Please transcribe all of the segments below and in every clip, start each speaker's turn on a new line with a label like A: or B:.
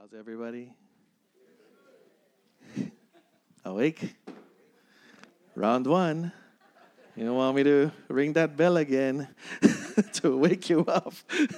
A: How's everybody? Awake? Round one. You don't want me to ring that bell again to wake you up.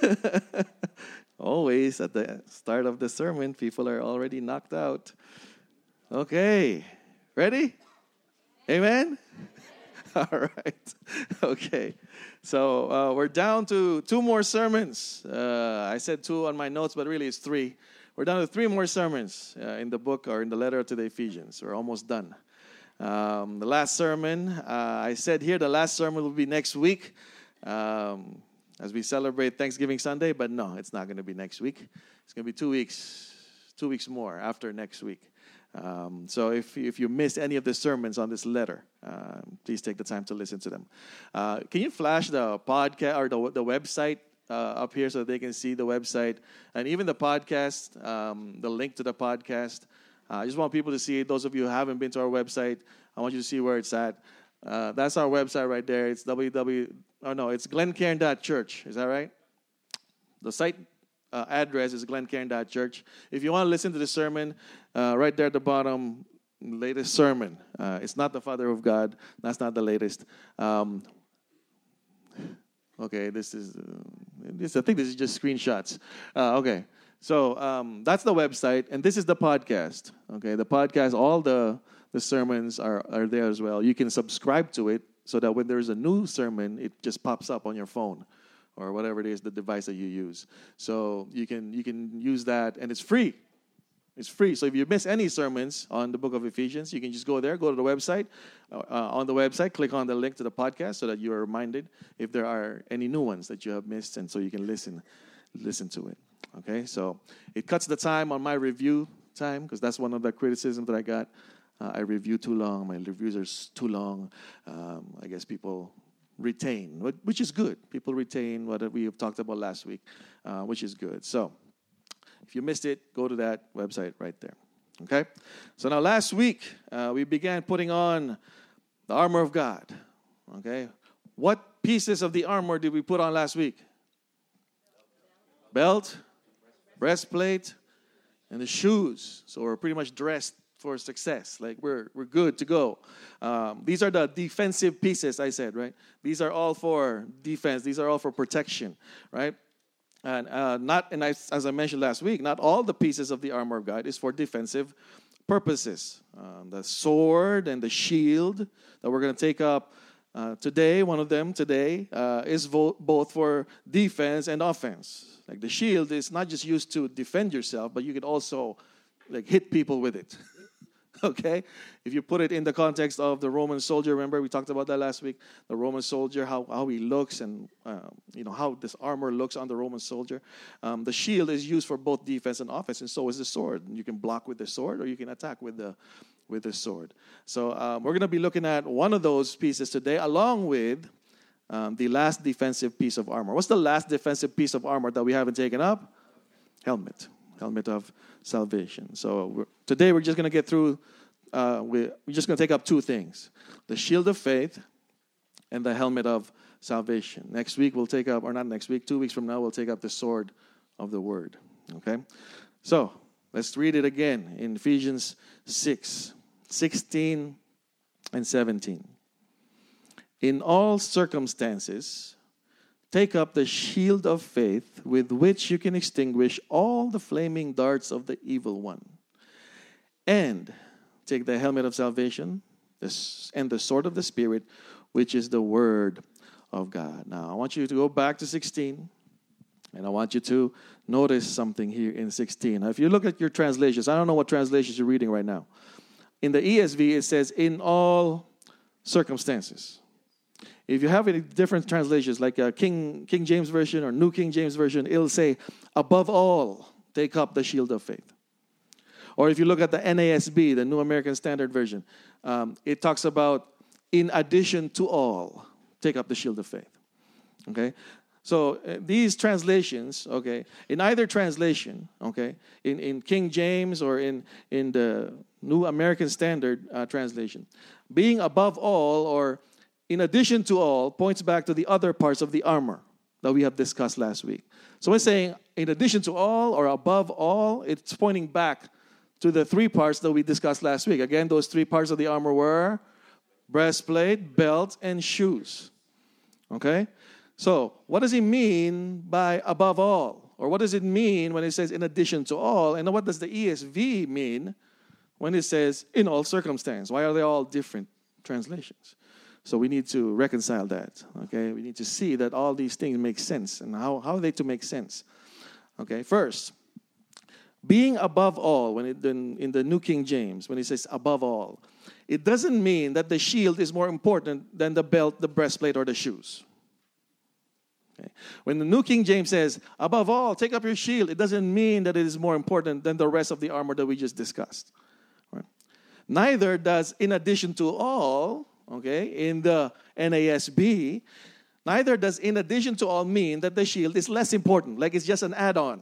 A: Always at the start of the sermon, people are already knocked out. Okay. Ready? Amen? All right. Okay. So we're down to two more sermons. I said two on my notes, but really it's three. We're down to three more sermons in the book or in the letter to the Ephesians. We're almost done. The last sermon, I said here the last sermon will be next week as we celebrate Thanksgiving Sunday, but no, it's not going to be next week. It's going to be 2 weeks more after next week. So if you missed any of the sermons on this letter, please take the time to listen to them. Can you flash the podcast or the website up here so that they can see the website and even the podcast, the link to the podcast? I just want people to see it. Those of you who haven't been to our website, I want you to see where it's at. That's our website right there. It's it's glencairn.church. Is that right? The site address is glencairn.church. If you want to listen to the sermon, right there at the bottom, latest sermon. It's not the Father of God. That's not the latest. Okay, I think this is just screenshots. Okay, so that's the website, and this is the podcast. Okay, the podcast, all the sermons are there as well. You can subscribe to it so that when there's a new sermon, it just pops up on your phone or whatever it is, the device that you use. So you can use that, and it's free. It's free. So if you miss any sermons on the book of Ephesians, you can just go there, go to the website. On the website, click on the link to the podcast so that you are reminded if there are any new ones that you have missed, and so you can listen to it. Okay, so it cuts the time on my review time, because that's one of the criticisms that I got. I review too long. My reviews are too long. I guess people retain, which is good. People retain what we have talked about last week, which is good. So if you missed it, go to that website right there. Okay? So now last week, we began putting on the armor of God. Okay? What pieces of the armor did we put on last week? Belt, breastplate, and the shoes. So we're pretty much dressed for success. Like we're good to go. These are the defensive pieces, I said, right? These are all for defense. These are all for protection, right? And as I mentioned last week, not all the pieces of the armor of God is for defensive purposes. The sword and the shield that we're going to take up today, one of them today, is both for defense and offense. Like the shield is not just used to defend yourself, but you can also hit people with it. Okay? If you put it in the context of the Roman soldier, remember we talked about that last week, the Roman soldier, how he looks and how this armor looks on the Roman soldier. The shield is used for both defense and offense, and so is the sword. You can block with the sword or you can attack with the sword. So we're going to be looking at one of those pieces today along with the last defensive piece of armor. What's the last defensive piece of armor that we haven't taken up? Helmet of salvation. So today we're just going to get through, we're just going to take up two things. The shield of faith and the helmet of salvation. Next week we'll take up, or not next week, 2 weeks from now we'll take up the sword of the word. Okay? So let's read it again in Ephesians 6:16 and 17. In all circumstances, take up the shield of faith with which you can extinguish all the flaming darts of the evil one. And take the helmet of salvation and the sword of the Spirit, which is the word of God. Now, I want you to go back to 16, and I want you to notice something here in 16. Now, if you look at your translations, I don't know what translations you're reading right now. In the ESV, it says, in all circumstances. If you have any different translations, like King James Version or New King James Version, it'll say, above all, take up the shield of faith. Or if you look at the NASB, the New American Standard Version, it talks about, in addition to all, take up the shield of faith. Okay? So these translations, okay, in either translation, okay, in King James or in the New American Standard translation, being above all or in addition to all points back to the other parts of the armor. that we have discussed last week. So we're saying, in addition to all or above all, it's pointing back to the three parts that we discussed last week. Again, those three parts of the armor were breastplate, belt, and shoes. Okay? So, what does he mean by above all? Or what does it mean when it says in addition to all? And what does the ESV mean when it says in all circumstance? Why are they all different translations? So we need to reconcile that. Okay? We need to see that all these things make sense. And how are they to make sense? Okay, first, being above all, in the New King James, when it says above all, it doesn't mean that the shield is more important than the belt, the breastplate, or the shoes. Okay. When the New King James says, above all, take up your shield, it doesn't mean that it is more important than the rest of the armor that we just discussed. Right? Neither does in addition to all, okay, in the NASB, neither does in addition to all mean that the shield is less important, like it's just an add-on.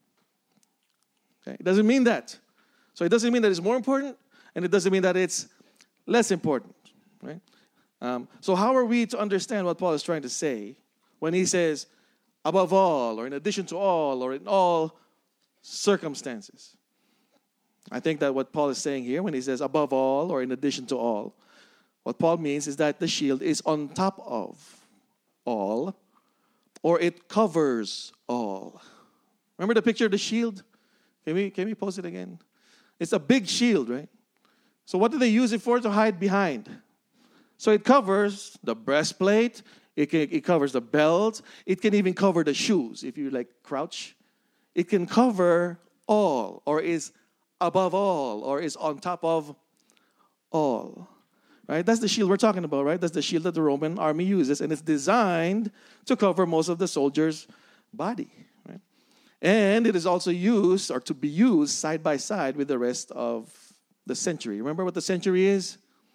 A: Okay? It doesn't mean that. So it doesn't mean that it's more important, and it doesn't mean that it's less important. Right? So how are we to understand what Paul is trying to say when he says above all, or in addition to all, or in all circumstances? I think that what Paul is saying here when he says above all, or in addition to all, what Paul means is that the shield is on top of all, or it covers all. Remember the picture of the shield? Can we post it again? It's a big shield, right? So what do they use it for? To hide behind. So it covers the breastplate, it covers the belt, it can even cover the shoes. If you crouch, it can cover all, or is above all, or is on top of all. Right? That's the shield we're talking about, right? That's the shield that the Roman army uses, and it's designed to cover most of the soldier's body. Right? And it is also used, or to be used, side by side with the rest of the century. Remember what the century is?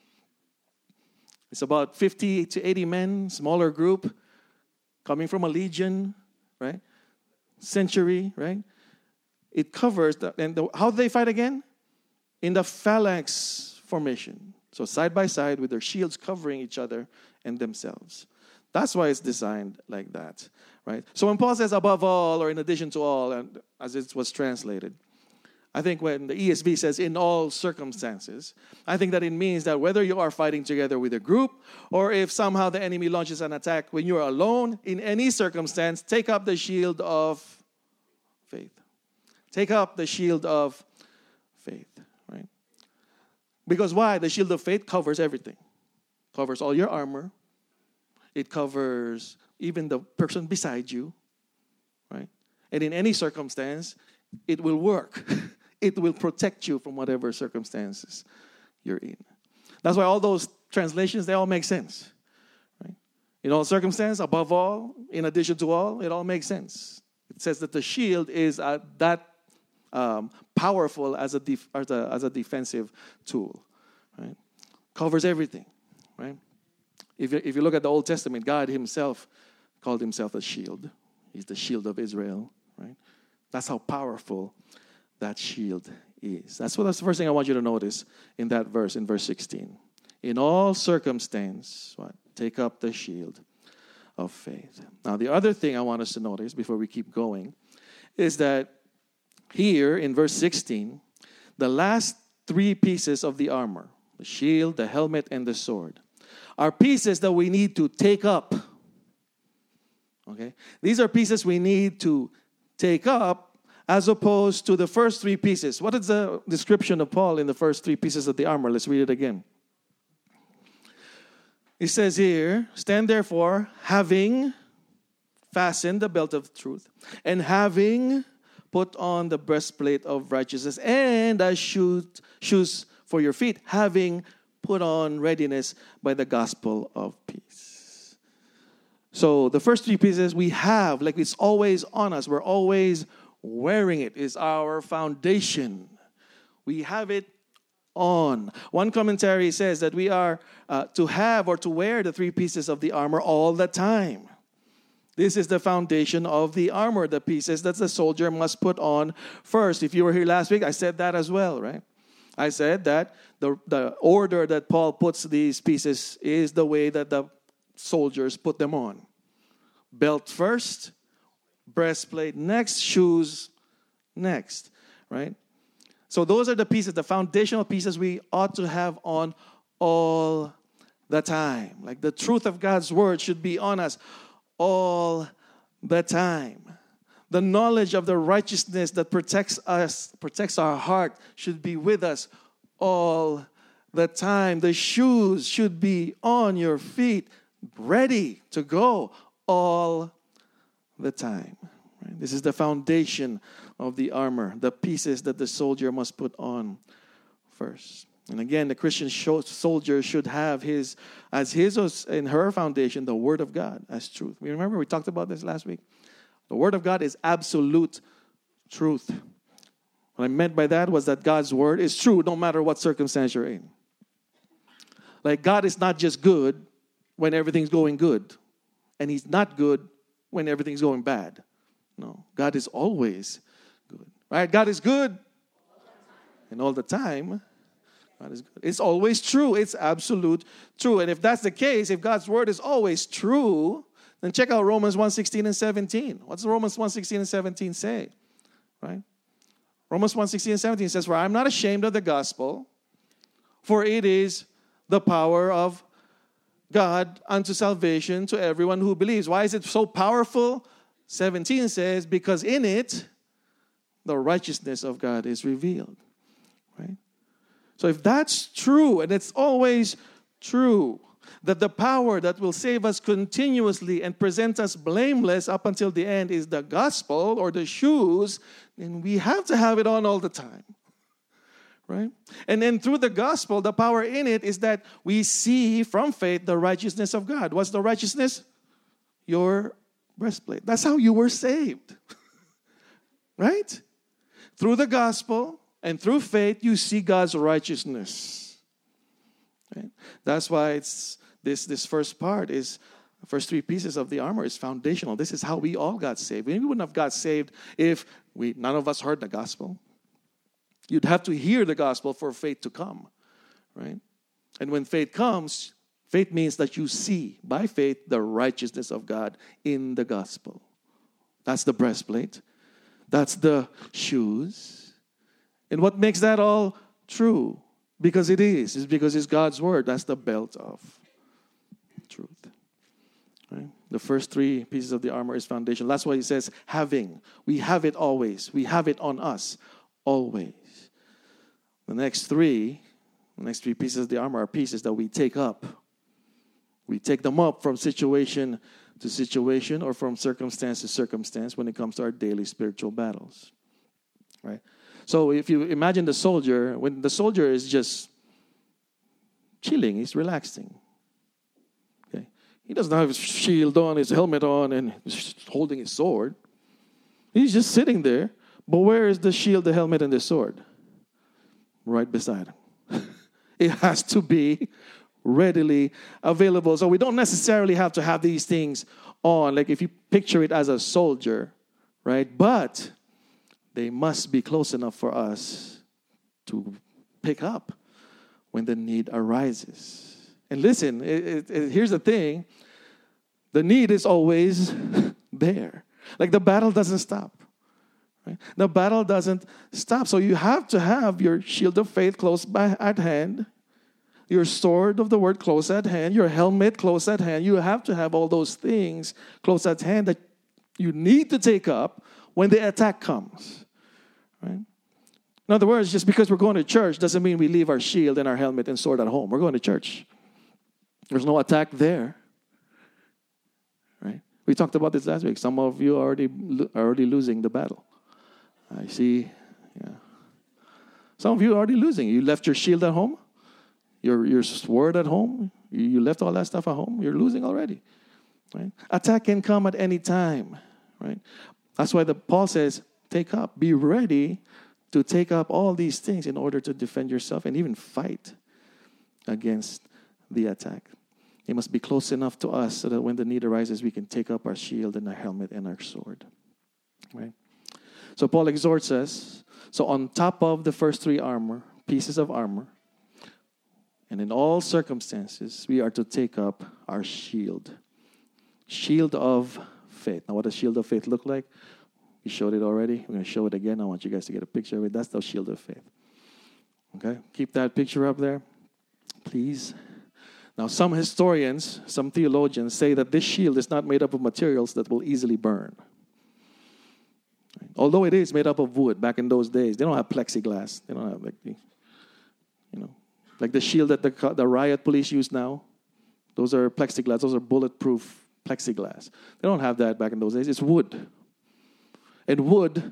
A: It's about 50 to 80 men, smaller group, coming from a legion, right? Century, right? It covers, how do they fight again? In the phalanx formation. So side by side with their shields covering each other and themselves. That's why it's designed like that, right? So when Paul says above all, or in addition to all, and as it was translated, I think when the ESV says in all circumstances, I think that it means that whether you are fighting together with a group, or if somehow the enemy launches an attack when you are alone, in any circumstance, take up the shield of faith. Take up the shield of faith, right? Because why? The shield of faith covers everything. Covers all your armor. It covers even the person beside you, right? And in any circumstance, it will work. It will protect you from whatever circumstances you're in. That's why all those translations, they all make sense. Right? In all circumstances, above all, in addition to all, it all makes sense. It says that the shield is that powerful as a defensive tool. Right? Covers everything. Right? If you look at the Old Testament, God himself called himself a shield. He's the shield of Israel. Right? That's how powerful that shield is. That's the first thing I want you to notice in that verse, in verse 16. In all circumstance, take up the shield of faith. Now, the other thing I want us to notice before we keep going is that here in verse 16, the last three pieces of the armor, the shield, the helmet, and the sword, are pieces that we need to take up. Okay? These are pieces we need to take up as opposed to the first three pieces. What is the description of Paul in the first three pieces of the armor? Let's read it again. It says here, stand therefore, having fastened the belt of truth, and having put on the breastplate of righteousness, and as shoes for your feet, having put on readiness by the gospel of peace. So the first three pieces we have, like it's always on us. We're always wearing it. Is our foundation. We have it on. One commentary says that we are to have or to wear the three pieces of the armor all the time. This is the foundation of the armor, the pieces that the soldier must put on first. If you were here last week, I said that as well, right? I said that the order that Paul puts these pieces is the way that the soldiers put them on. Belt first, breastplate next, shoes next, right? So those are the pieces, the foundational pieces we ought to have on all the time. Like the truth of God's word should be on us all the time. The knowledge of the righteousness that protects us, protects our heart, should be with us all the time. The shoes should be on your feet, ready to go all the time. Right? This is the foundation of the armor, the pieces that the soldier must put on first. And again, the Christian soldier should have his and her foundation, the Word of God as truth. We remember we talked about this last week. The Word of God is absolute truth. What I meant by that was that God's Word is true no matter what circumstance you're in. Like God is not just good when everything's going good, and He's not good when everything's going bad. No, God is always good. Right? God is good, and all the time, God is good. It's always true. It's absolute true. And if that's the case, if God's word is always true, then check out Romans 1:16 and 17. What's Romans 1:16 and 17 say? Right? Romans 1:16 and 17 says, "For I am not ashamed of the gospel, for it is the power of God unto salvation to everyone who believes." Why is it so powerful? 17 says, because in it, the righteousness of God is revealed. Right? So if that's true, and it's always true, that the power that will save us continuously and present us blameless up until the end is the gospel or the shoes, then we have to have it on all the time. Right? And then through the gospel, the power in it is that we see from faith the righteousness of God. What's the righteousness? Your breastplate. That's how you were saved. Right? Through the gospel and through faith, you see God's righteousness. Right? That's why it's this first part is, the first three pieces of the armor is foundational. This is how we all got saved. We wouldn't have got saved if none of us heard the gospel. You'd have to hear the gospel for faith to come, right? And when faith comes, faith means that you see by faith the righteousness of God in the gospel. That's the breastplate. That's the shoes. And what makes that all true? Because it's because it's God's word. That's the belt of truth. Right? The first three pieces of the armor is foundation. That's why he says having. We have it always. We have it on us always. The next three pieces of the armor are pieces that we take up. We take them up from situation to situation or from circumstance to circumstance when it comes to our daily spiritual battles. Right? So if you imagine the soldier, when the soldier is just chilling, he's relaxing. Okay? He doesn't have his shield on, his helmet on, and he's holding his sword. He's just sitting there. But where is the shield, the helmet, and the sword? Right beside him. It has to be readily available. So we don't necessarily have to have these things on, like if you picture it as a soldier, right? But they must be close enough for us to pick up when the need arises. And listen, here's the thing. The need is always there. Like the battle doesn't stop. Right? The battle doesn't stop. So you have to have your shield of faith close by at hand, your sword of the word close at hand, your helmet close at hand. You have to have all those things close at hand that you need to take up when the attack comes. Right? In other words, just because we're going to church doesn't mean we leave our shield and our helmet and sword at home. We're going to church. There's no attack there. Right? We talked about this last week. Some of you are already losing the battle. I see. Yeah. Some of you are already losing. You left your shield at home, your sword at home. You left all that stuff at home. You're losing already. Right? Attack can come at any time. Right? That's why Paul says, be ready to take up all these things in order to defend yourself and even fight against the attack. It must be close enough to us so that when the need arises, we can take up our shield and our helmet and our sword. Right? So Paul exhorts us, so on top of the first three pieces of armor, and in all circumstances, we are to take up our shield. Shield of faith. Now, what does shield of faith look like? We showed it already. We're going to show it again. I want you guys to get a picture of it. That's the shield of faith. Okay? Keep that picture up there, please. Now, some historians, some theologians say that this shield is not made up of materials that will easily burn. Although it is made up of wood back in those days. They don't have plexiglass. They don't have like the shield that the riot police use now. Those are plexiglass. Those are bulletproof plexiglass. They don't have that back in those days. It's wood. And wood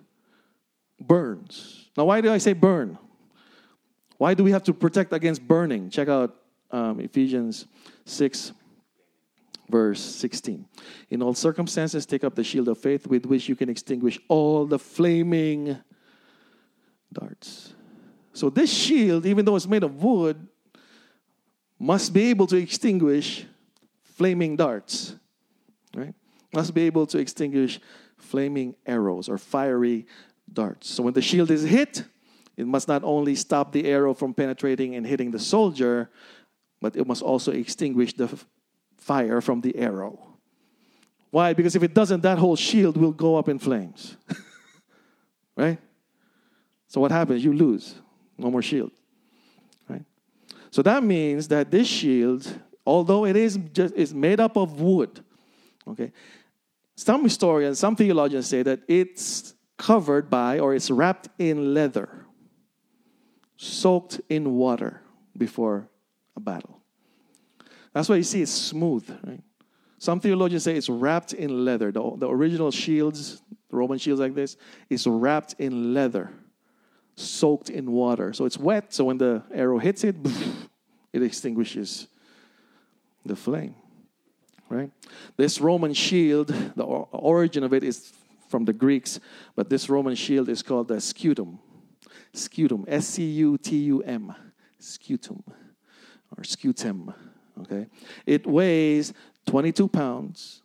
A: burns. Now, why do I say burn? Why do we have to protect against burning? Check out Ephesians 6, verse 16. In all circumstances, take up the shield of faith with which you can extinguish all the flaming darts. So this shield, even though it's made of wood, must be able to extinguish flaming darts. Right? Must be able to extinguish flaming arrows or fiery darts. So when the shield is hit, it must not only stop the arrow from penetrating and hitting the soldier, but it must also extinguish the fire from the arrow. Why? Because if it doesn't, that whole shield will go up in flames. Right? So what happens? You lose. No more shield. Right? So that means that this shield, although it is made up of wood, okay, some historians, some theologians say that it's covered by or it's wrapped in leather, soaked in water before a battle. That's why you see it's smooth. Right? Some theologians say it's wrapped in leather. The original shields, the Roman shields like this, is wrapped in leather, soaked in water. So it's wet, so when the arrow hits it, it extinguishes the flame. Right? This Roman shield, the origin of it is from the Greeks, but this Roman shield is called the scutum. Scutum, S-C-U-T-U-M, scutum, or scutum, okay? It weighs 22 pounds,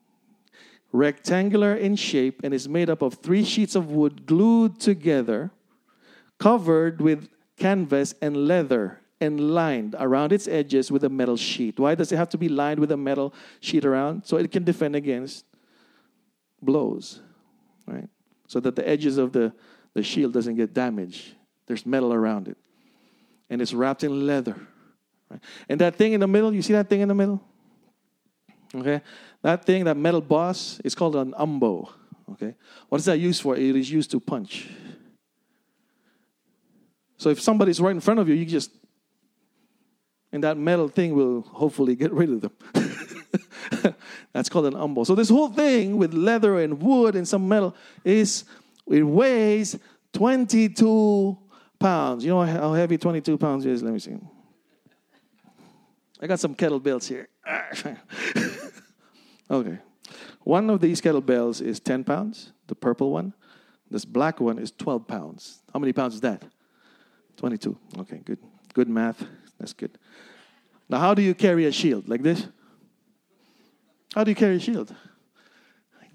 A: rectangular in shape, and is made up of 3 sheets of wood glued together, covered with canvas and leather, and lined around its edges with a metal sheet. Why does it have to be lined with a metal sheet around? So it can defend against blows, right? So that the edges of the shield doesn't get damaged. There's metal around it. And it's wrapped in leather. Right? And that thing in the middle, you see that thing in the middle? Okay? That thing, that metal boss, is called an umbo. Okay? What is that used for? It is used to punch. So if somebody's right in front of you, you just, and that metal thing will hopefully get rid of them. That's called an umbo. So this whole thing with leather and wood and some metal it weighs 22 pounds. You know how heavy 22 pounds is? Let me see. I got some kettlebells here. Okay. One of these kettlebells is 10 pounds, the purple one. This black one is 12 pounds. How many pounds is that? 22. Okay, good. Good math. That's good. Now, how do you carry a shield? Like this? How do you carry a shield? Like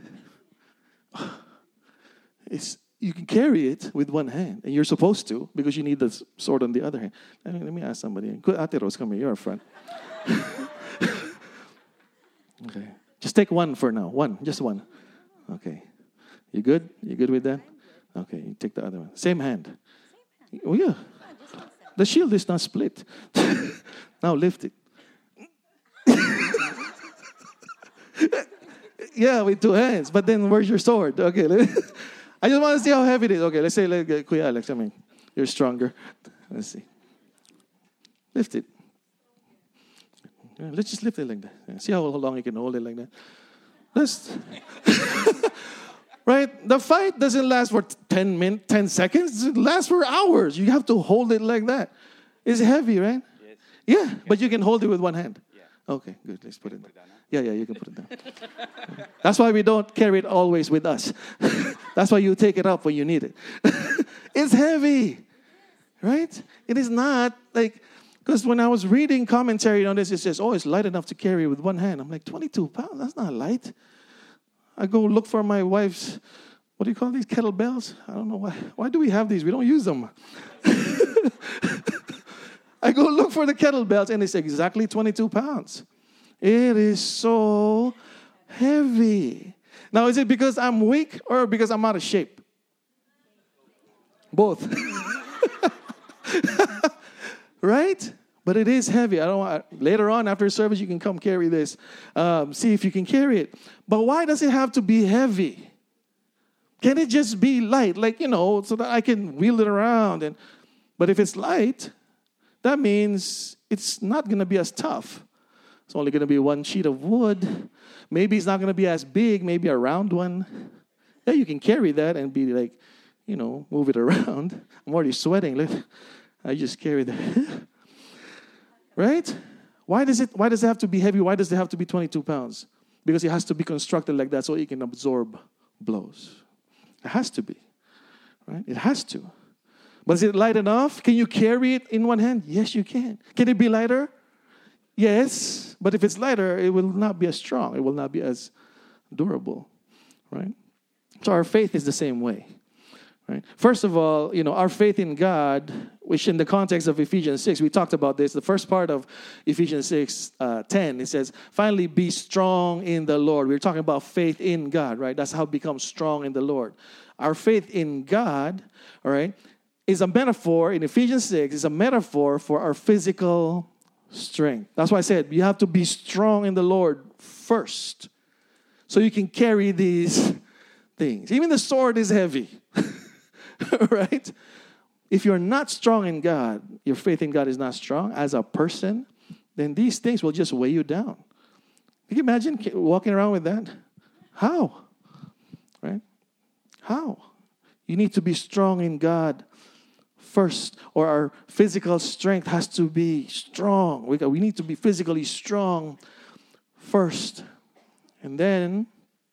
A: this. You can carry it with one hand, and you're supposed to, because you need the sword on the other hand. Let me ask somebody. Ate Rose, come here. You're up front. Okay. Just take one for now. One. Just one. Okay. You good? You good with that? Okay. You take the other one. Same hand. Oh, yeah. The shield is not split. Now lift it. Yeah, with 2 hands. But then where's your sword? Okay. I just want to see how heavy it is. Okay, let's say, Kuya Alex, you're stronger. Let's see. Lift it. Yeah, let's just lift it like that. Yeah, see how long you can hold it like that. Right? The fight doesn't last for 10 seconds. It lasts for hours. You have to hold it like that. It's heavy, right? Yes. Yeah, but you can hold it with one hand. Yeah. Okay, good. Let's put it down. Yeah, you can put it down. That's why we don't carry it always with us. That's why you take it up when you need it. It's heavy, right? It is not like, because when I was reading commentary on this, it says, it's light enough to carry with one hand. I'm like, 22 pounds? That's not light. I go look for my wife's, what do you call these, kettlebells? I don't know why. Why do we have these? We don't use them. I go look for the kettlebells, and it's exactly 22 pounds. It is so heavy. Now, is it because I'm weak or because I'm out of shape? Both. Right? But it is heavy. Later on after service, you can come carry this. See if you can carry it. But why does it have to be heavy? Can it just be light? Like, so that I can wheel it around. But if it's light, that means it's not going to be as tough. It's only going to be one sheet of wood. Maybe it's not going to be as big, maybe a round one. Yeah, you can carry that and be like, move it around. I'm already sweating. I just carry that. Right? Why does it have to be heavy? Why does it have to be 22 pounds? Because it has to be constructed like that so it can absorb blows. It has to be. Right? It has to. But is it light enough? Can you carry it in one hand? Yes, you can. Can it be lighter? Yes. But if it's lighter, it will not be as strong. It will not be as durable. Right? So our faith is the same way. Right? First of all, our faith in God, which in the context of Ephesians 6, we talked about this. The first part of Ephesians 6:10, it says, finally be strong in the Lord. We're talking about faith in God, right? That's how it becomes strong in the Lord. Our faith in God, all right, is a metaphor, in Ephesians 6, is a metaphor for our physical strength. That's why I said you have to be strong in the Lord first so you can carry these things. Even the sword is heavy. Right? If you're not strong in God, your faith in God is not strong as a person, then these things will just weigh you down. Can you imagine walking around with that? How? Right? How? You need to be strong in God first, or our physical strength has to be strong. We need to be physically strong first. And then,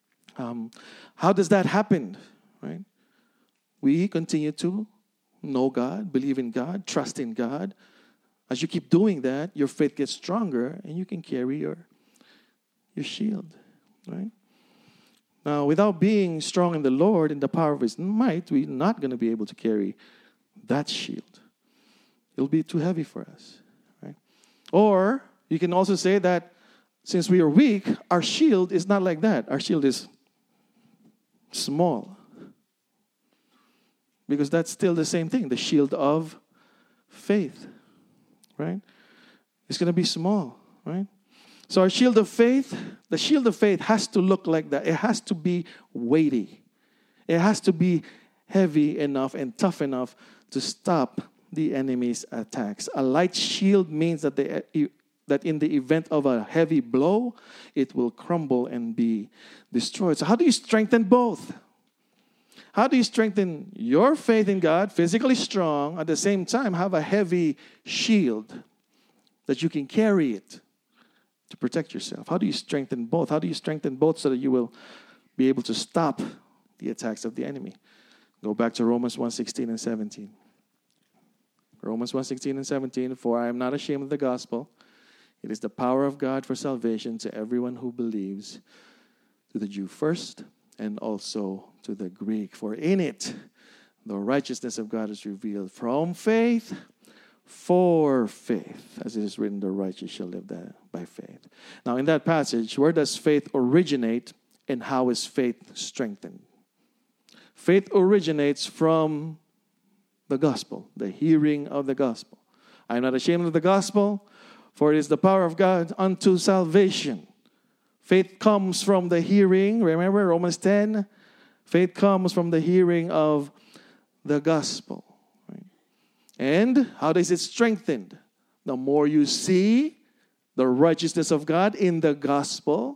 A: how does that happen? Right? We continue to know God, believe in God, trust in God. As you keep doing that, your faith gets stronger and you can carry your shield. Right? Now, without being strong in the Lord, in the power of His might, we're not going to be able to carry that shield. It'll be too heavy for us. Right? Or you can also say that since we are weak, our shield is not like that. Our shield is small. Because that's still the same thing, the shield of faith, right? It's going to be small, right? So our shield of faith, the shield of faith has to look like that. It has to be weighty. It has to be heavy enough and tough enough to stop the enemy's attacks. A light shield means that that in the event of a heavy blow, it will crumble and be destroyed. So how do you strengthen both? How do you strengthen your faith in God, physically strong, at the same time have a heavy shield that you can carry it to protect yourself? How do you strengthen both? How do you strengthen both so that you will be able to stop the attacks of the enemy? Go back to Romans 1:16 and 17. Romans 1:16 and 17, for I am not ashamed of the gospel. It is the power of God for salvation to everyone who believes, to the Jew first, and also to the Greek. For in it, the righteousness of God is revealed from faith for faith. As it is written, the righteous shall live by faith. Now, in that passage, where does faith originate and how is faith strengthened? Faith originates from the gospel, the hearing of the gospel. I am not ashamed of the gospel, for it is the power of God unto salvation. Faith comes from the hearing. Remember Romans 10? Faith comes from the hearing of the gospel. Right? And how is it strengthened? The more you see the righteousness of God in the gospel,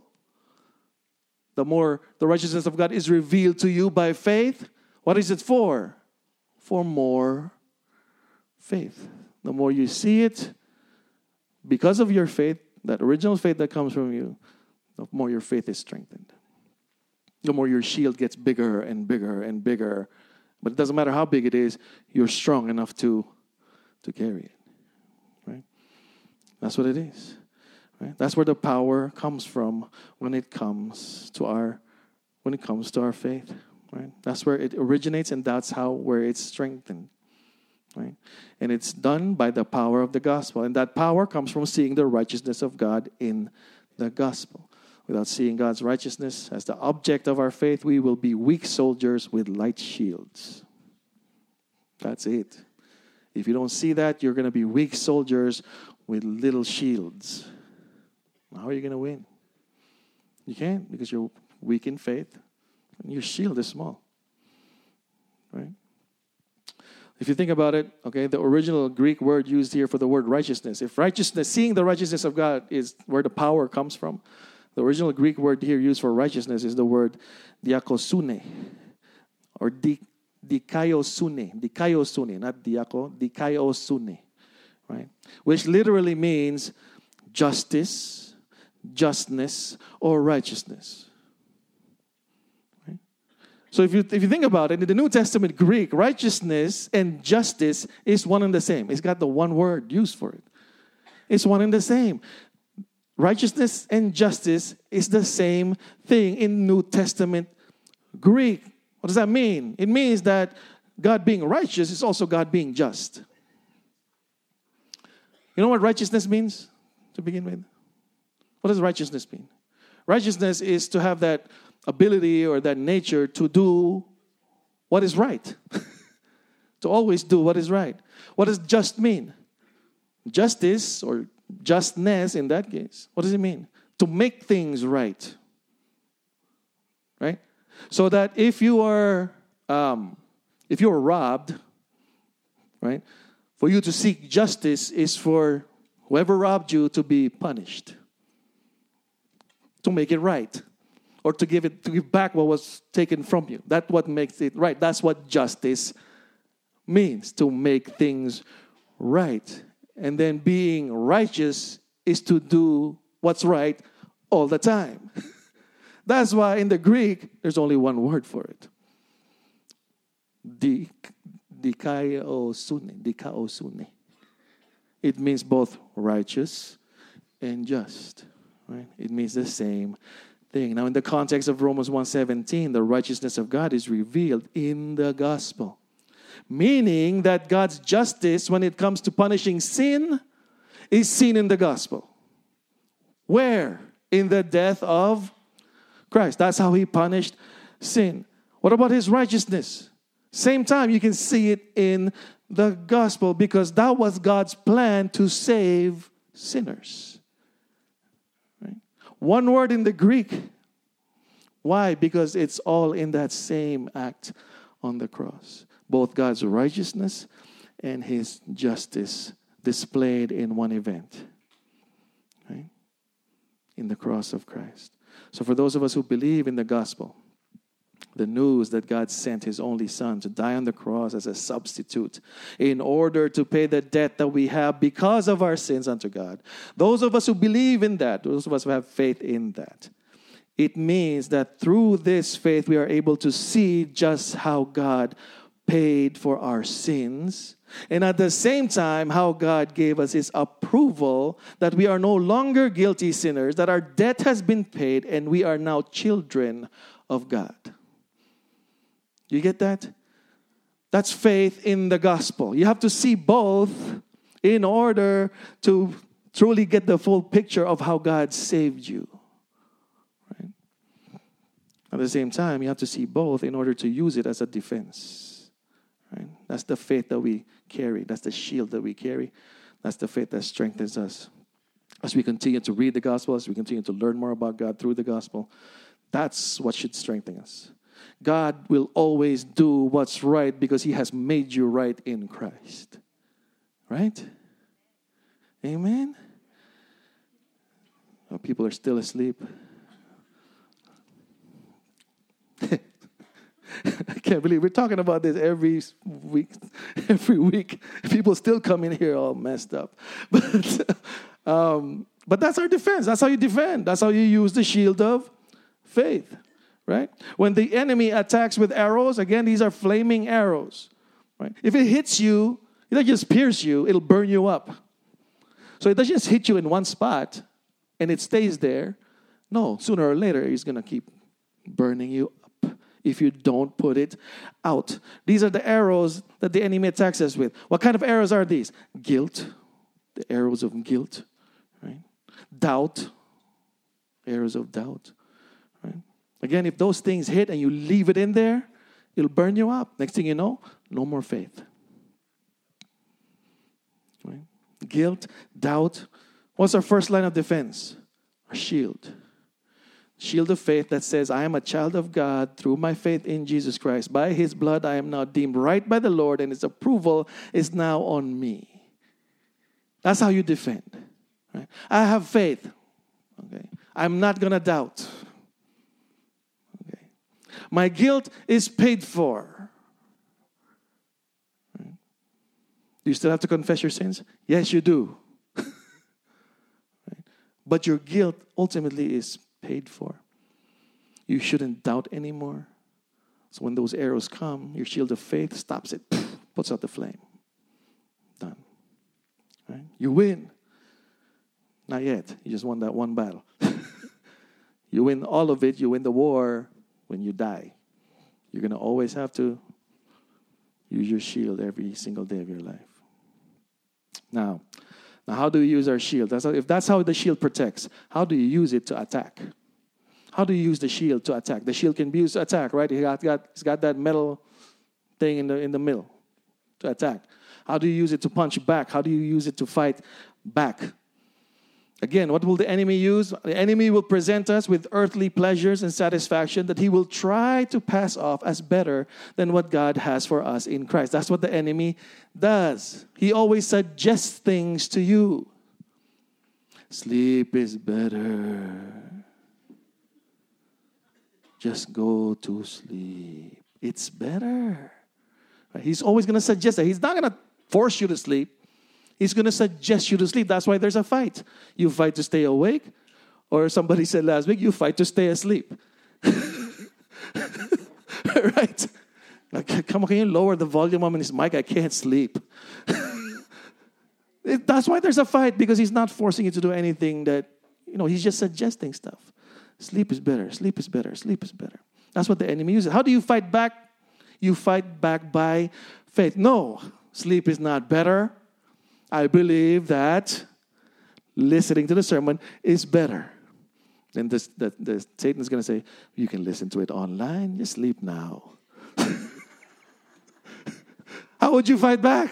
A: the more the righteousness of God is revealed to you by faith. What is it for? For more faith. The more you see it, because of your faith, that original faith that comes from you, the more your faith is strengthened. The more your shield gets bigger and bigger and bigger. But it doesn't matter how big it is, you're strong enough to carry it. Right? That's what it is. Right? That's where the power comes from when it comes to our faith. Right? That's where it originates, and that's where it's strengthened. Right? And it's done by the power of the gospel. And that power comes from seeing the righteousness of God in the gospel. Without seeing God's righteousness as the object of our faith, we will be weak soldiers with light shields. That's it. If you don't see that, you're going to be weak soldiers with little shields. How are you going to win? You can't, because you're weak in faith and your shield is small. Right? If you think about it, okay, the original Greek word used here for the word righteousness, if righteousness, seeing the righteousness of God is where the power comes from, the original Greek word here used for righteousness is the word diakosune, or dikaiosune, not diako, dikaiosune, right? Which literally means justice, justness, or righteousness. Right? So if you think about it, in the New Testament Greek, righteousness and justice is one and the same. It's got the one word used for it. It's one and the same. Righteousness and justice is the same thing in New Testament Greek. What does that mean? It means that God being righteous is also God being just. You know what righteousness means to begin with? What does righteousness mean? Righteousness is to have that ability or that nature to do what is right. To always do what is right. What does just mean? Justice or justness in that case. What does it mean? To make things right. Right? So that if you are robbed, right, for you to seek justice is for whoever robbed you to be punished. To make it right. Or to give back what was taken from you. That's what makes it right. That's what justice means. To make things right. And then being righteous is to do what's right all the time. That's why in the Greek, there's only one word for it. Dikaiosune. It means both righteous and just. Right? It means the same thing. Now, in the context of Romans 1:17, the righteousness of God is revealed in the gospel. Meaning that God's justice when it comes to punishing sin is seen in the gospel. Where? In the death of Christ. That's how he punished sin. What about his righteousness? Same time, you can see it in the gospel because that was God's plan to save sinners. Right? One word in the Greek. Why? Because it's all in that same act on the cross. Both God's righteousness and his justice displayed in one event. Right? In the cross of Christ. So for those of us who believe in the gospel, the news that God sent his only son to die on the cross as a substitute in order to pay the debt that we have because of our sins unto God. Those of us who believe in that, those of us who have faith in that, it means that through this faith we are able to see just how God paid for our sins, and at the same time, how God gave us his approval that we are no longer guilty sinners, that our debt has been paid, and we are now children of God. You get that? That's faith in the gospel. You have to see both in order to truly get the full picture of how God saved you. Right? At the same time, you have to see both in order to use it as a defense. Right? That's the faith that we carry. That's the shield that we carry. That's the faith that strengthens us. As we continue to read the gospel, as we continue to learn more about God through the gospel, that's what should strengthen us. God will always do what's right because he has made you right in Christ. Right? Amen? Oh, people are still asleep. I can't believe we're talking about this every week. Every week, people still come in here all messed up. But that's our defense. That's how you defend. That's how you use the shield of faith, right? When the enemy attacks with arrows, again, these are flaming arrows, right? If it hits you, it doesn't just pierce you; it'll burn you up. So it doesn't just hit you in one spot and it stays there. No, sooner or later, it's going to keep burning you up if you don't put it out. These are the arrows that the enemy attacks us with. What kind of arrows are these? Guilt, the arrows of guilt, right? Doubt, arrows of doubt. Right? Again, if those things hit and you leave it in there, it'll burn you up. Next thing you know, no more faith. Right? Guilt, doubt. What's our first line of defense? Our shield. Shield of faith that says, I am a child of God through my faith in Jesus Christ. By his blood, I am now deemed right by the Lord, and his approval is now on me. That's how you defend. Right? I have faith. Okay. I'm not going to doubt. Okay. My guilt is paid for. Right? Do you still have to confess your sins? Yes, you do. Right? But your guilt ultimately is paid for. You shouldn't doubt anymore. So when those arrows come, your shield of faith stops it, puts out the flame. Done. Right? You win. Not yet. You just won that one battle. You win all of it. You win the war when you die. You're going to always have to use your shield every single day of your life. Now how do we use our shield? If that's how the shield protects, how do you use it to attack? How do you use the shield to attack? The shield can be used to attack, right? It's got that metal thing in the middle to attack. How do you use it to punch back? How do you use it to fight back? Again, what will the enemy use? The enemy will present us with earthly pleasures and satisfaction that he will try to pass off as better than what God has for us in Christ. That's what the enemy does. He always suggests things to you. Sleep is better. Just go to sleep. It's better. He's always going to suggest that. He's not going to force you to sleep. He's going to suggest you to sleep. That's why there's a fight. You fight to stay awake. Or somebody said last week, you fight to stay asleep. Right? Like, come on, can you lower the volume on his mic? I can't sleep. That's why there's a fight, because he's not forcing you to do anything that, he's just suggesting stuff. Sleep is better. Sleep is better. Sleep is better. That's what the enemy uses. How do you fight back? You fight back by faith. No, sleep is not better. I believe that listening to the sermon is better. And Satan's going to say, you can listen to it online. Just sleep now. How would you fight back?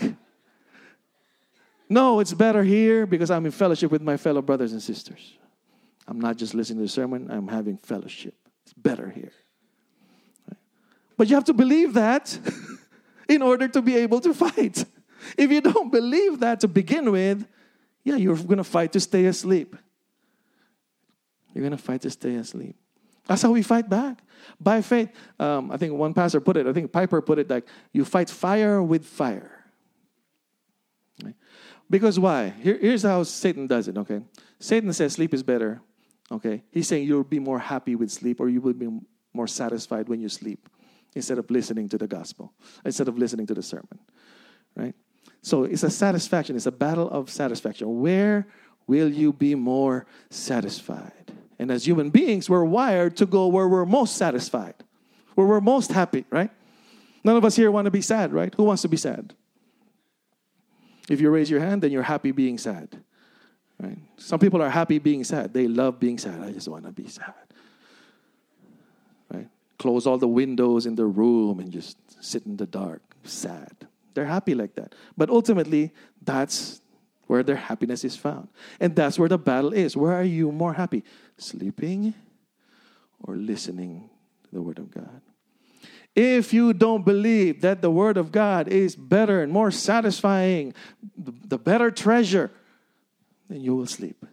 A: No, it's better here because I'm in fellowship with my fellow brothers and sisters. I'm not just listening to the sermon. I'm having fellowship. It's better here. Right? But you have to believe that in order to be able to fight. If you don't believe that to begin with, you're going to fight to stay asleep. You're going to fight to stay asleep. That's how we fight back. By faith. I think one pastor put it, I think Piper put it like, you fight fire with fire. Right? Because why? Here's how Satan does it, okay? Satan says sleep is better, okay? He's saying you'll be more happy with sleep, or you will be more satisfied when you sleep instead of listening to the gospel, instead of listening to the sermon, right? So it's a satisfaction. It's a battle of satisfaction. Where will you be more satisfied? And as human beings, we're wired to go where we're most satisfied, where we're most happy, right? None of us here want to be sad, right? Who wants to be sad? If you raise your hand, then you're happy being sad, right? Some people are happy being sad. They love being sad. I just want to be sad, right? Close all the windows in the room and just sit in the dark, sad. They're happy like that. But ultimately, that's where their happiness is found. And that's where the battle is. Where are you more happy? Sleeping or listening to the Word of God? If you don't believe that the Word of God is better and more satisfying, the better treasure, then you will sleep.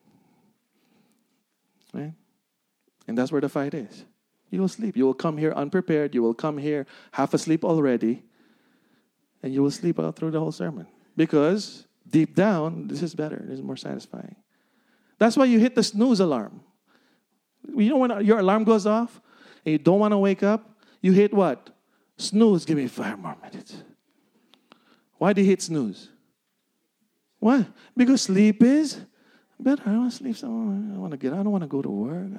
A: Right? And that's where the fight is. You will sleep. You will come here unprepared. You will come here half asleep already. And you will sleep out through the whole sermon. Because deep down, this is better. This is more satisfying. That's why you hit the snooze alarm. You know when your alarm goes off and you don't want to wake up, you hit what? Snooze. Give me 5 more minutes. Why do you hit snooze? Why? Because sleep is better. I don't want to sleep somewhere. I want to get out. I don't want to go to work.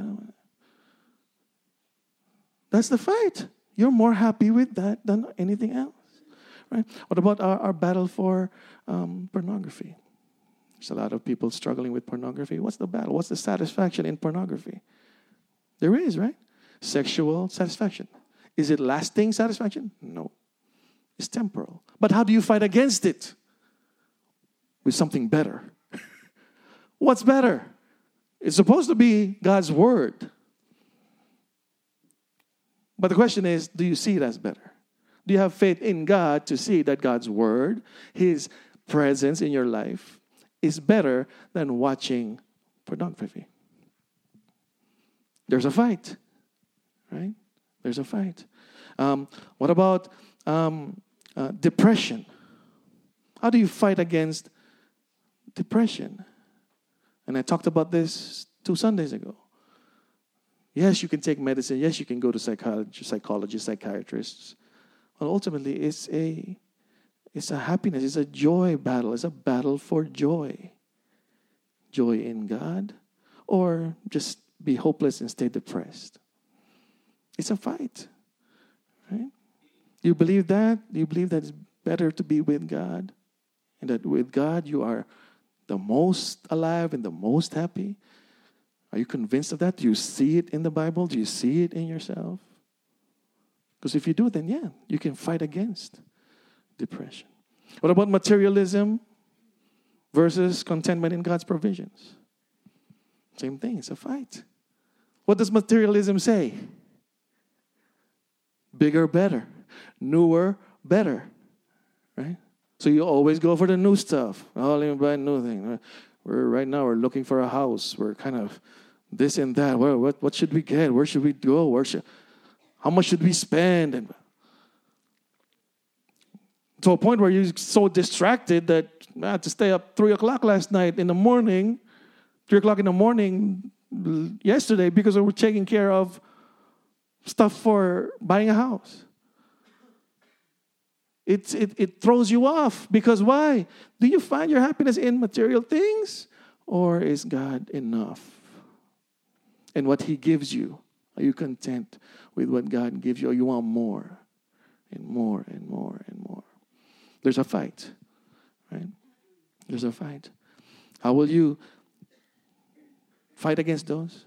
A: That's the fight. You're more happy with that than anything else. Right? What about our battle for pornography? There's a lot of people struggling with pornography. What's the battle? What's the satisfaction in pornography? There is, right? Sexual satisfaction. Is it lasting satisfaction? No. It's temporal. But how do you fight against it? With something better. What's better? It's supposed to be God's word. But the question is, do you see it as better? Do you have faith in God to see that God's word, His presence in your life, is better than watching pornography? There's a fight, right? There's a fight. What about depression? How do you fight against depression? And I talked about this 2 Sundays ago. Yes, you can take medicine. Yes, you can go to psychologists, psychiatrists. But ultimately, it's a happiness. It's a joy battle. It's a battle for joy. Joy in God, or just be hopeless and stay depressed. It's a fight, right? Do you believe that? Do you believe that it's better to be with God? And that with God you are the most alive and the most happy? Are you convinced of that? Do you see it in the Bible? Do you see it in yourself? Because if you do, then yeah, you can fight against depression. What about materialism versus contentment in God's provisions? Same thing, it's a fight. What does materialism say? Bigger, better. Newer, better. Right? So you always go for the new stuff. Oh, let me buy a new thing. Right now we're looking for a house. We're kind of this and that. What should we get? Where should we go? How much should we spend? And to a point where you're so distracted that I had to stay up 3 o'clock last night in the morning, 3 o'clock in the morning yesterday because we were taking care of stuff for buying a house. It throws you off because why? Do you find your happiness in material things, or is God enough? And what He gives you, are you content with what God gives you, or you want more and more and more and more? There's a fight, right? There's a fight. How will you fight against those?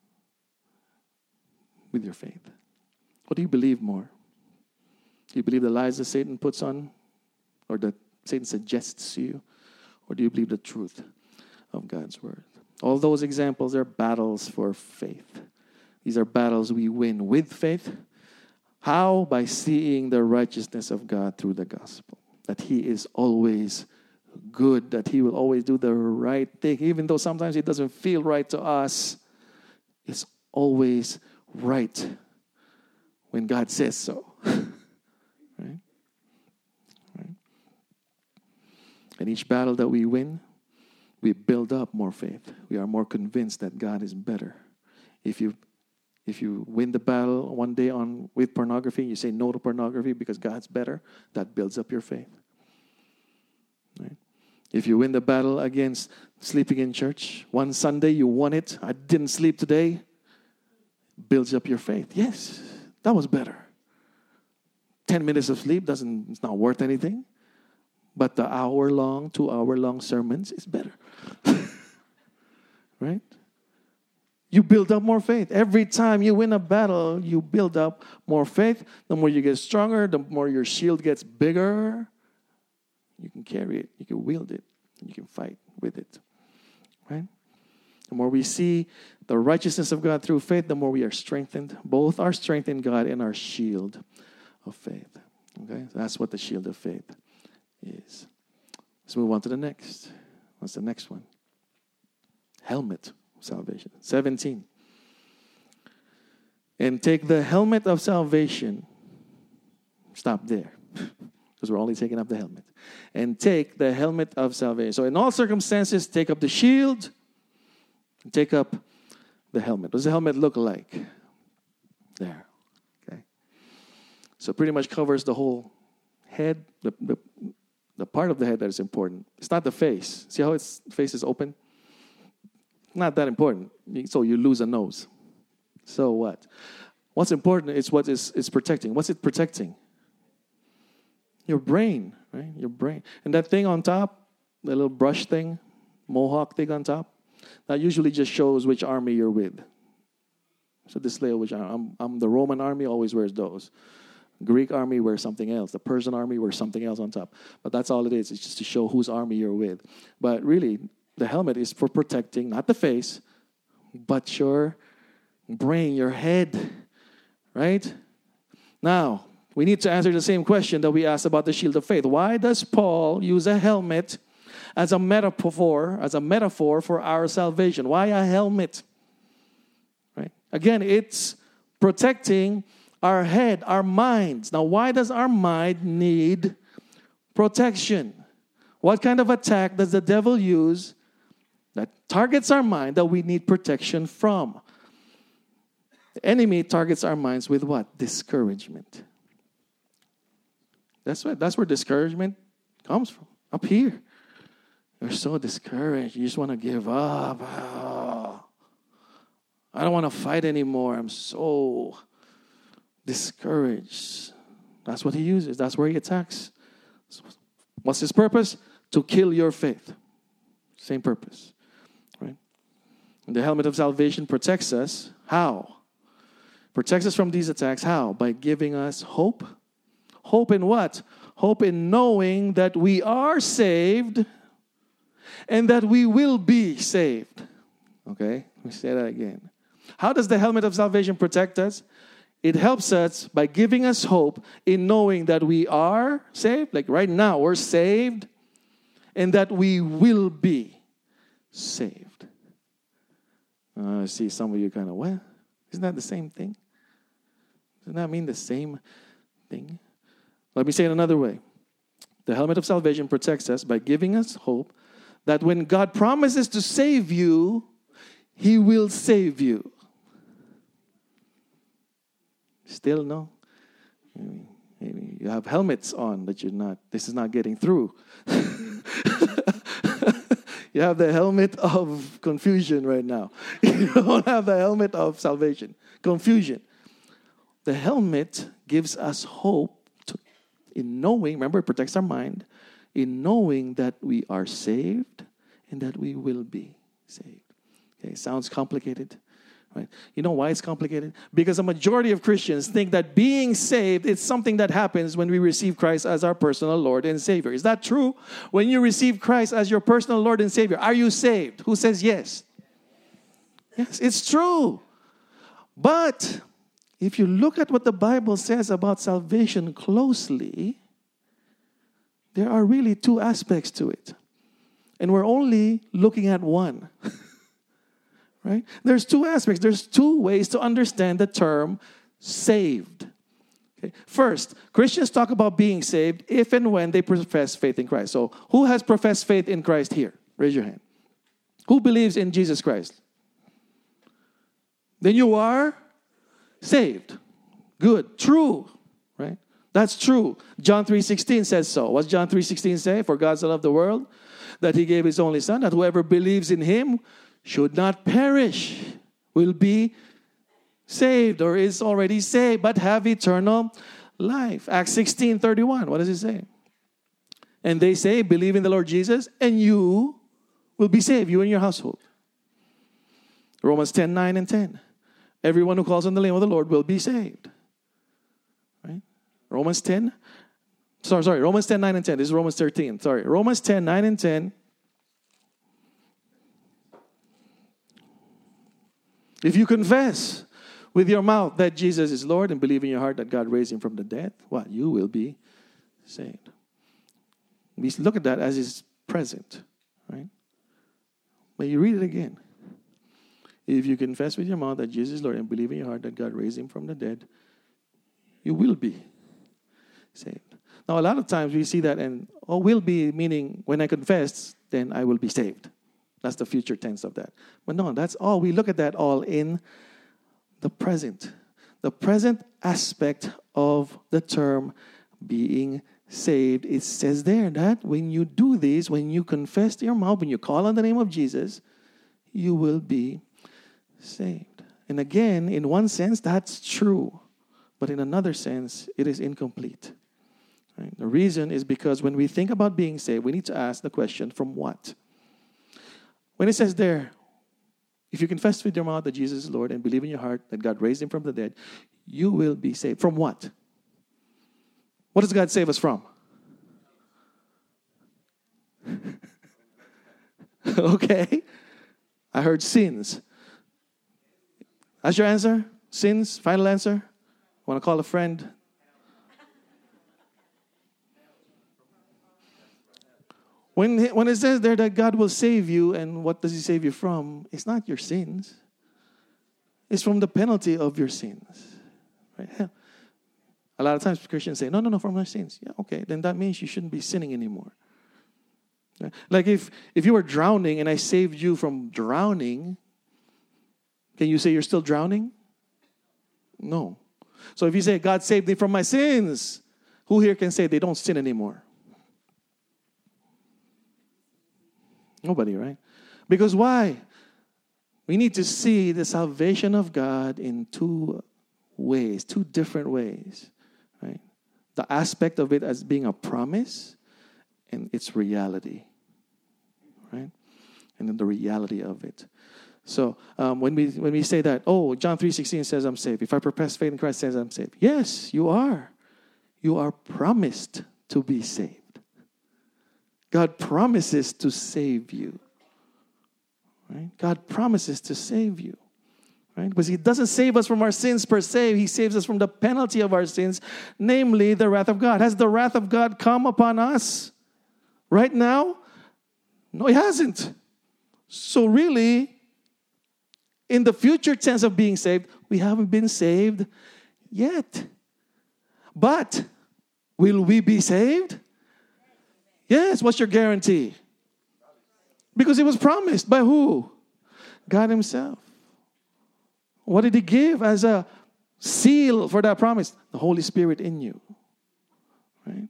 A: With your faith. What do you believe more? Do you believe the lies that Satan puts on, or that Satan suggests to you? Or do you believe the truth of God's word? All those examples are battles for faith. These are battles we win with faith. How? By seeing the righteousness of God through the gospel. That He is always good, that He will always do the right thing. Even though sometimes it doesn't feel right to us, it's always right when God says so. Right? Right? And each battle that we win, we build up more faith. We are more convinced that God is better. If you win the battle one day with pornography, you say no to pornography because God's better, that builds up your faith. Right? If you win the battle against sleeping in church, one Sunday you won it, I didn't sleep today, builds up your faith. Yes, that was better. 10 minutes of sleep it's not worth anything. But the 2-hour-long sermons is better. Right? You build up more faith. Every time you win a battle, you build up more faith. The more you get stronger, the more your shield gets bigger. You can carry it, you can wield it, and you can fight with it. Right? The more we see the righteousness of God through faith, the more we are strengthened. Both our strength in God and our shield of faith. Okay? So that's what the shield of faith is. Let's move on to the next. What's the next one? Helmet of salvation. 17. And take the helmet of salvation. Stop there. Because we're only taking up the helmet. And take the helmet of salvation. So in all circumstances, take up the shield. And take up the helmet. What does the helmet look like? There. Okay. So pretty much covers the whole head, the part of the head that is important. It's not the face. See how its face is open? Not that important. So you lose a nose. So what? What's important is what it's protecting. What's it protecting? Your brain, right? Your brain. And that thing on top, the little brush thing, mohawk thing on top. That usually just shows which army you're with. So display which I'm the Roman army, always wears those. Greek army wears something else. The Persian army wears something else on top. But that's all it is. It's just to show whose army you're with. But really, the helmet is for protecting not the face, but your brain, your head. Right? Now, we need to answer the same question that we asked about the shield of faith. Why does Paul use a helmet as a metaphor for our salvation? Why a helmet? Right? Again, it's protecting our head, our minds. Now, why does our mind need protection? What kind of attack does the devil use that targets our mind that we need protection from? The enemy targets our minds with what? Discouragement. That's where discouragement comes from. Up here. You're so discouraged. You just want to give up. Oh, I don't want to fight anymore. I'm so discouraged. That's what he uses. That's where he attacks. What's his purpose? To kill your faith. Same purpose. Right? And the helmet of salvation protects us. How? Protects us from these attacks. How? By giving us hope. Hope in what? Hope in knowing that we are saved and that we will be saved. Okay? Let me say that again. How does the helmet of salvation protect us? It helps us by giving us hope in knowing that we are saved. Like right now, we're saved and that we will be saved. I see some of you kind of, well, isn't that the same thing? Doesn't that mean the same thing? Let me say it another way. The helmet of salvation protects us by giving us hope that when God promises to save you, He will save you. Still no? Maybe you have helmets on that this is not getting through. You have the helmet of confusion right now. You don't have the helmet of salvation. Confusion. The helmet gives us hope in knowing, remember, it protects our mind, in knowing that we are saved and that we will be saved. Okay, sounds complicated, right? You know why it's complicated? Because a majority of Christians think that being saved is something that happens when we receive Christ as our personal Lord and Savior. Is that true? When you receive Christ as your personal Lord and Savior, are you saved? Who says yes? Yes, it's true. But if you look at what the Bible says about salvation closely, there are really two aspects to it. And we're only looking at one. Right? There's two aspects. There's two ways to understand the term saved. Okay. First, Christians talk about being saved if and when they profess faith in Christ. So, who has professed faith in Christ here? Raise your hand. Who believes in Jesus Christ? Then you are saved. Good. True. Right? That's true. John 3:16 says so. What's John 3:16 say? For God so loved the world that He gave His only Son, that whoever believes in Him should not perish, will be saved or is already saved, but have eternal life. Acts 16:31. What does it say? And they say, believe in the Lord Jesus, and you will be saved, you and your household. Romans 10:9 and 10. Everyone who calls on the name of the Lord will be saved. Right? Romans 10, 9 and 10. This is Romans 13. Sorry. Romans 10, 9 and 10. If you confess with your mouth that Jesus is Lord and believe in your heart that God raised Him from the dead, what? You will be saved. We look at that as His present. Right? But you read it again. If you confess with your mouth that Jesus is Lord and believe in your heart that God raised Him from the dead, you will be saved. Now, a lot of times we see that and, will be, meaning when I confess, then I will be saved. That's the future tense of that. But no, that's all. We look at that all in the present. The present aspect of the term being saved. It says there that when you do this, when you confess to your mouth, when you call on the name of Jesus, you will be saved. And again, in one sense, that's true. But in another sense, it is incomplete. Right? The reason is because when we think about being saved, we need to ask the question, from what? When it says there, if you confess with your mouth that Jesus is Lord and believe in your heart that God raised him from the dead, you will be saved. From what? What does God save us from? Okay. I heard sins. That's your answer? Sins? Final answer? Want to call a friend? When it says there that God will save you, and what does he save you from? It's not your sins. It's from the penalty of your sins. Right? A lot of times Christians say, no, from my sins. Yeah, okay, then that means you shouldn't be sinning anymore. Right? Like if you were drowning and I saved you from drowning, can you say you're still drowning? No. So if you say, God saved me from my sins, who here can say they don't sin anymore? Nobody, right? Because why? We need to see the salvation of God in two different ways, right? The aspect of it as being a promise and its reality, right? And then the reality of it. So when we say that, John 3:16 says I'm saved. If I profess faith in Christ, says I'm saved. Yes, you are. You are promised to be saved. God promises to save you. Right? God promises to save you. Right? Because he doesn't save us from our sins per se. He saves us from the penalty of our sins, namely the wrath of God. Has the wrath of God come upon us right now? No, it hasn't. So really, in the future tense of being saved, we haven't been saved yet. But will we be saved? Yes, what's your guarantee? Because it was promised by who? God himself. What did he give as a seal for that promise? The Holy Spirit in you. Right?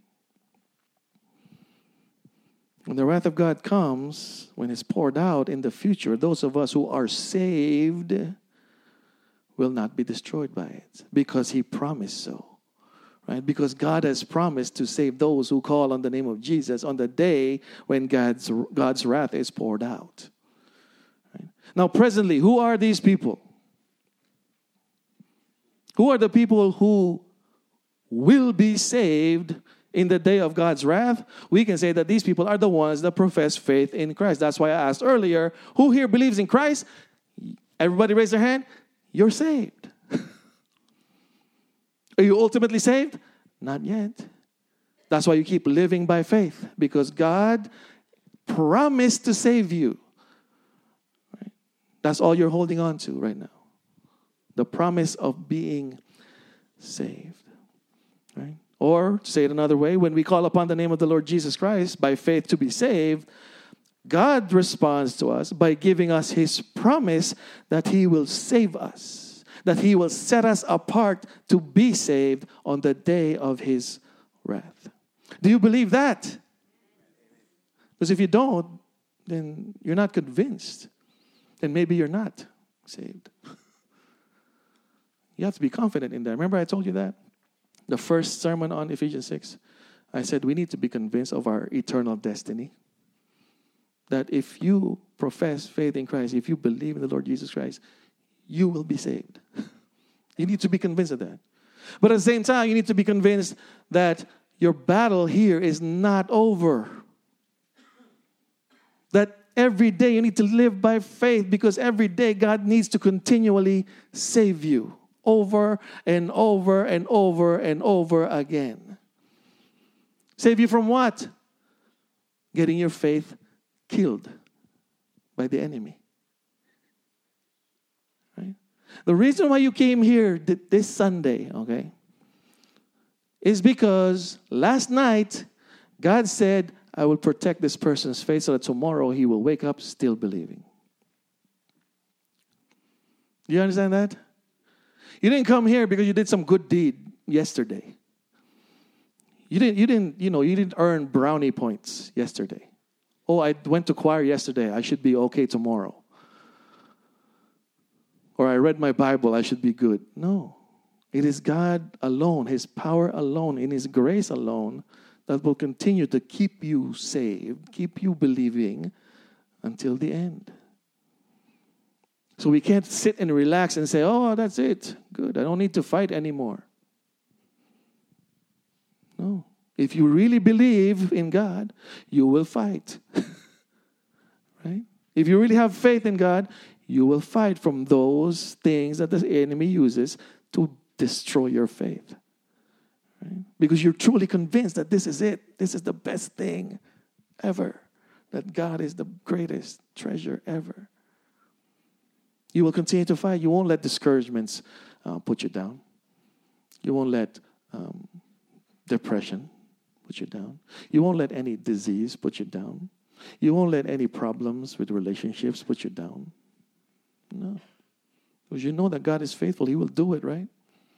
A: When the wrath of God comes, when it's poured out in the future, those of us who are saved will not be destroyed by it because he promised so. Right? Because God has promised to save those who call on the name of Jesus on the day when God's wrath is poured out. Right? Now, presently, who are these people? Who are the people who will be saved in the day of God's wrath? We can say that these people are the ones that profess faith in Christ. That's why I asked earlier, who here believes in Christ? Everybody raise their hand. You're saved. Are you ultimately saved? Not yet. That's why you keep living by faith, because God promised to save you. Right? That's all you're holding on to right now. The promise of being saved. Right? Or, to say it another way, when we call upon the name of the Lord Jesus Christ by faith to be saved, God responds to us by giving us his promise that he will save us. That he will set us apart to be saved on the day of his wrath. Do you believe that? Because if you don't, then you're not convinced. Then maybe you're not saved. You have to be confident in that. Remember I told you that? The first sermon on Ephesians 6. I said we need to be convinced of our eternal destiny. That if you profess faith in Christ, if you believe in the Lord Jesus Christ, you will be saved. You need to be convinced of that. But at the same time, you need to be convinced that your battle here is not over. That every day you need to live by faith, because every day God needs to continually save you over and over and over and over again. Save you from what? Getting your faith killed by the enemy. The reason why you came here this Sunday, okay, is because last night God said, I will protect this person's faith so that tomorrow he will wake up still believing. Do you understand that? You didn't come here because you did some good deed yesterday. You didn't earn brownie points yesterday. Oh, I went to choir yesterday. I should be okay tomorrow. Or I read my Bible, I should be good. No. It is God alone, his power alone, in his grace alone, that will continue to keep you saved, keep you believing until the end. So we can't sit and relax and say, oh, that's it. Good. I don't need to fight anymore. No. If you really believe in God, you will fight. Right? If you really have faith in God, you will fight from those things that the enemy uses to destroy your faith. Right? Because you're truly convinced that this is it. This is the best thing ever. That God is the greatest treasure ever. You will continue to fight. You won't let discouragements put you down. You won't let depression put you down. You won't let any disease put you down. You won't let any problems with relationships put you down. No. Because you know that God is faithful. He will do it, right?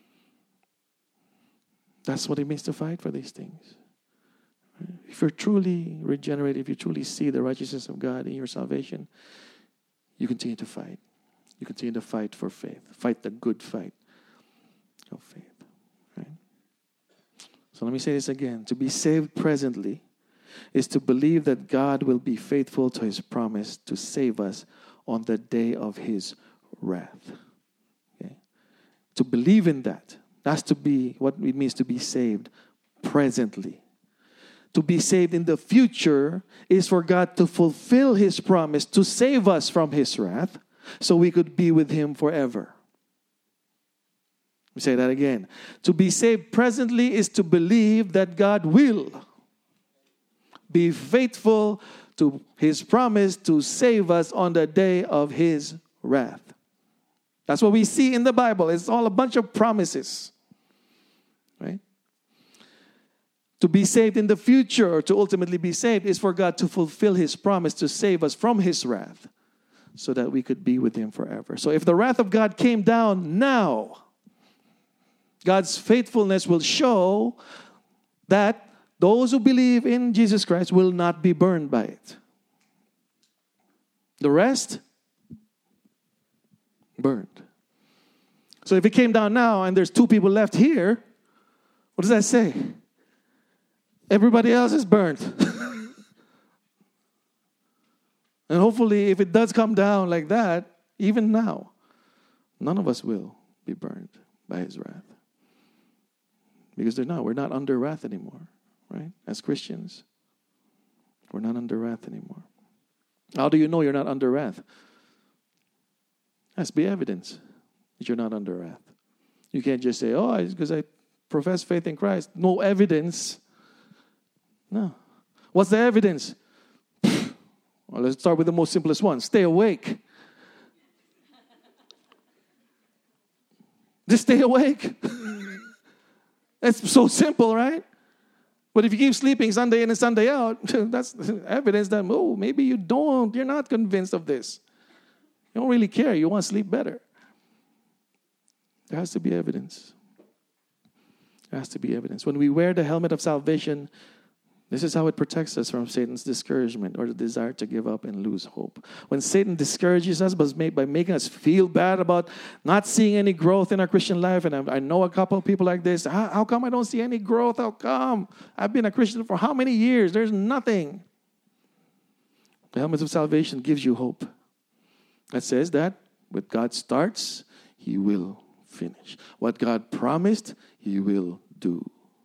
A: That's what it means to fight for these things. If you're truly regenerated, if you truly see the righteousness of God in your salvation, you continue to fight. You continue to fight for faith. Fight the good fight of faith. Right? So let me say this again. To be saved presently is to believe that God will be faithful to His promise to save us on the day of His wrath. Okay? To believe in that. That's to be what it means to be saved presently. To be saved in the future is for God to fulfill His promise to save us from His wrath so we could be with Him forever. Let me say that again. To be saved presently is to believe that God will be faithful to His promise to save us on the day of His wrath. That's what we see in the Bible. It's all a bunch of promises. Right? To be saved in the future, or to ultimately be saved, is for God to fulfill His promise to save us from His wrath so that we could be with Him forever. So if the wrath of God came down now, God's faithfulness will show that those who believe in Jesus Christ will not be burned by it. The rest, burned. So if it came down now and there's 2 people left here, what does that say? Everybody else is burnt. And hopefully, if it does come down like that, even now, none of us will be burned by His wrath. Because we're not under wrath anymore, right? As Christians, we're not under wrath anymore. How do you know you're not under wrath? Has to be evidence that you're not under wrath. You can't just say, oh, it's because I profess faith in Christ. No evidence. No. What's the evidence? Well, let's start with the most simplest one. Stay awake. Just stay awake. That's so simple, right? But if you keep sleeping Sunday in and Sunday out, that's evidence that, maybe you're not convinced of this. You don't really care. You want to sleep better. There has to be evidence. There has to be evidence. When we wear the helmet of salvation, this is how it protects us from Satan's discouragement or the desire to give up and lose hope. When Satan discourages us by making us feel bad about not seeing any growth in our Christian life, and I know a couple of people like this, how come I don't see any growth? How come? I've been a Christian for how many years? There's nothing. The helmet of salvation gives you hope. That says that what God starts, He will finish. What God promised, He will do.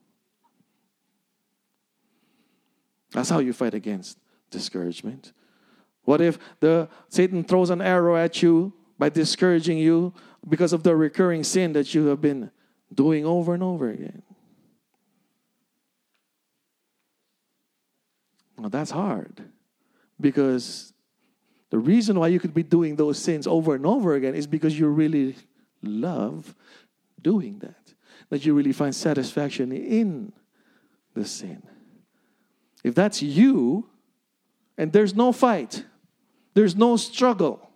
A: That's how you fight against discouragement. What if Satan throws an arrow at you by discouraging you because of the recurring sin that you have been doing over and over again? Well, that's hard. Because the reason why you could be doing those sins over and over again is because you really love doing that. That you really find satisfaction in the sin. If that's you, and there's no fight, there's no struggle,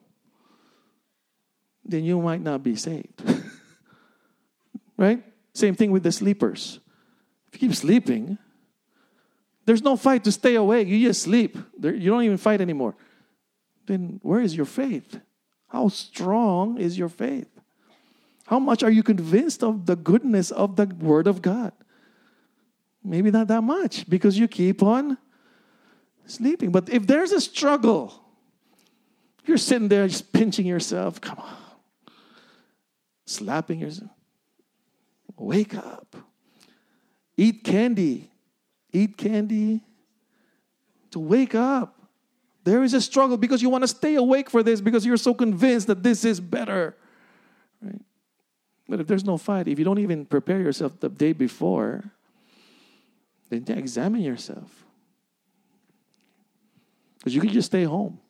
A: then you might not be saved. Right? Same thing with the sleepers. If you keep sleeping, there's no fight to stay awake. You just sleep. You don't even fight anymore. Then where is your faith? How strong is your faith? How much are you convinced of the goodness of the Word of God? Maybe not that much because you keep on sleeping. But if there's a struggle, You're sitting there just pinching yourself. Come on. Slapping yourself. Wake up. Eat candy. Eat candy to wake up. There is a struggle because you want to stay awake for this because you're so convinced that this is better. Right? But if there's no fight, if you don't even prepare yourself the day before, then examine yourself. Because you can just stay home.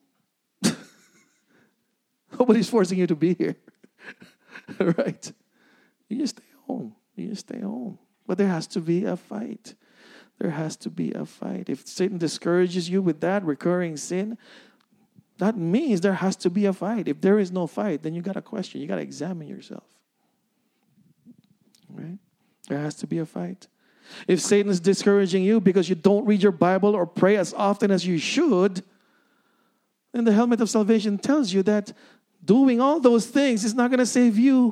A: Nobody's forcing you to be here. Right? You just stay home. You just stay home. But there has to be a fight. There has to be a fight. If Satan discourages you with that recurring sin, that means there has to be a fight. If there is no fight, then you got to question. You got to examine yourself. Right? There has to be a fight. If Satan is discouraging you because you don't read your Bible or pray as often as you should, then the helmet of salvation tells you that doing all those things is not going to save you.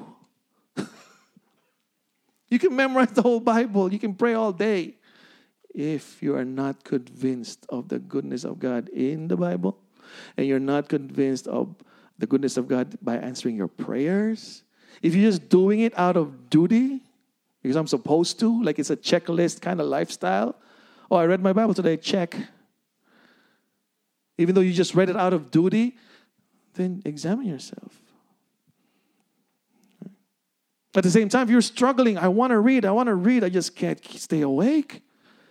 A: You can memorize the whole Bible. You can pray all day. If you are not convinced of the goodness of God in the Bible, and you're not convinced of the goodness of God by answering your prayers, if you're just doing it out of duty, because I'm supposed to, like it's a checklist kind of lifestyle. Oh, I read my Bible today, check. Even though you just read it out of duty, then examine yourself. At the same time, if you're struggling, I want to read, I just can't stay awake.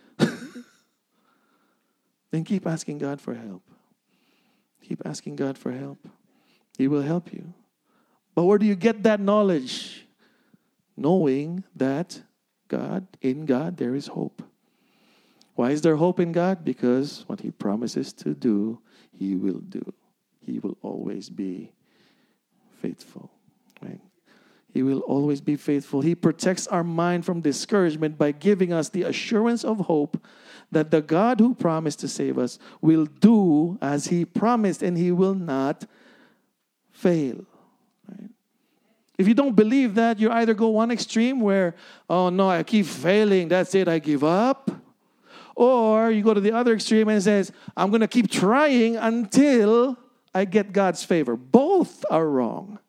A: Then keep asking God for help. Keep asking God for help. He will help you. But where do you get that knowledge? Knowing that in God, there is hope. Why is there hope in God? Because what He promises to do, He will do. He will always be faithful. Right? He will always be faithful. He protects our mind from discouragement by giving us the assurance of hope that the God who promised to save us will do as He promised, and He will not fail. Right? If you don't believe that, you either go one extreme where, oh no, I keep failing, that's it, I give up. Or you go to the other extreme and says, I'm going to keep trying until I get God's favor. Both are wrong.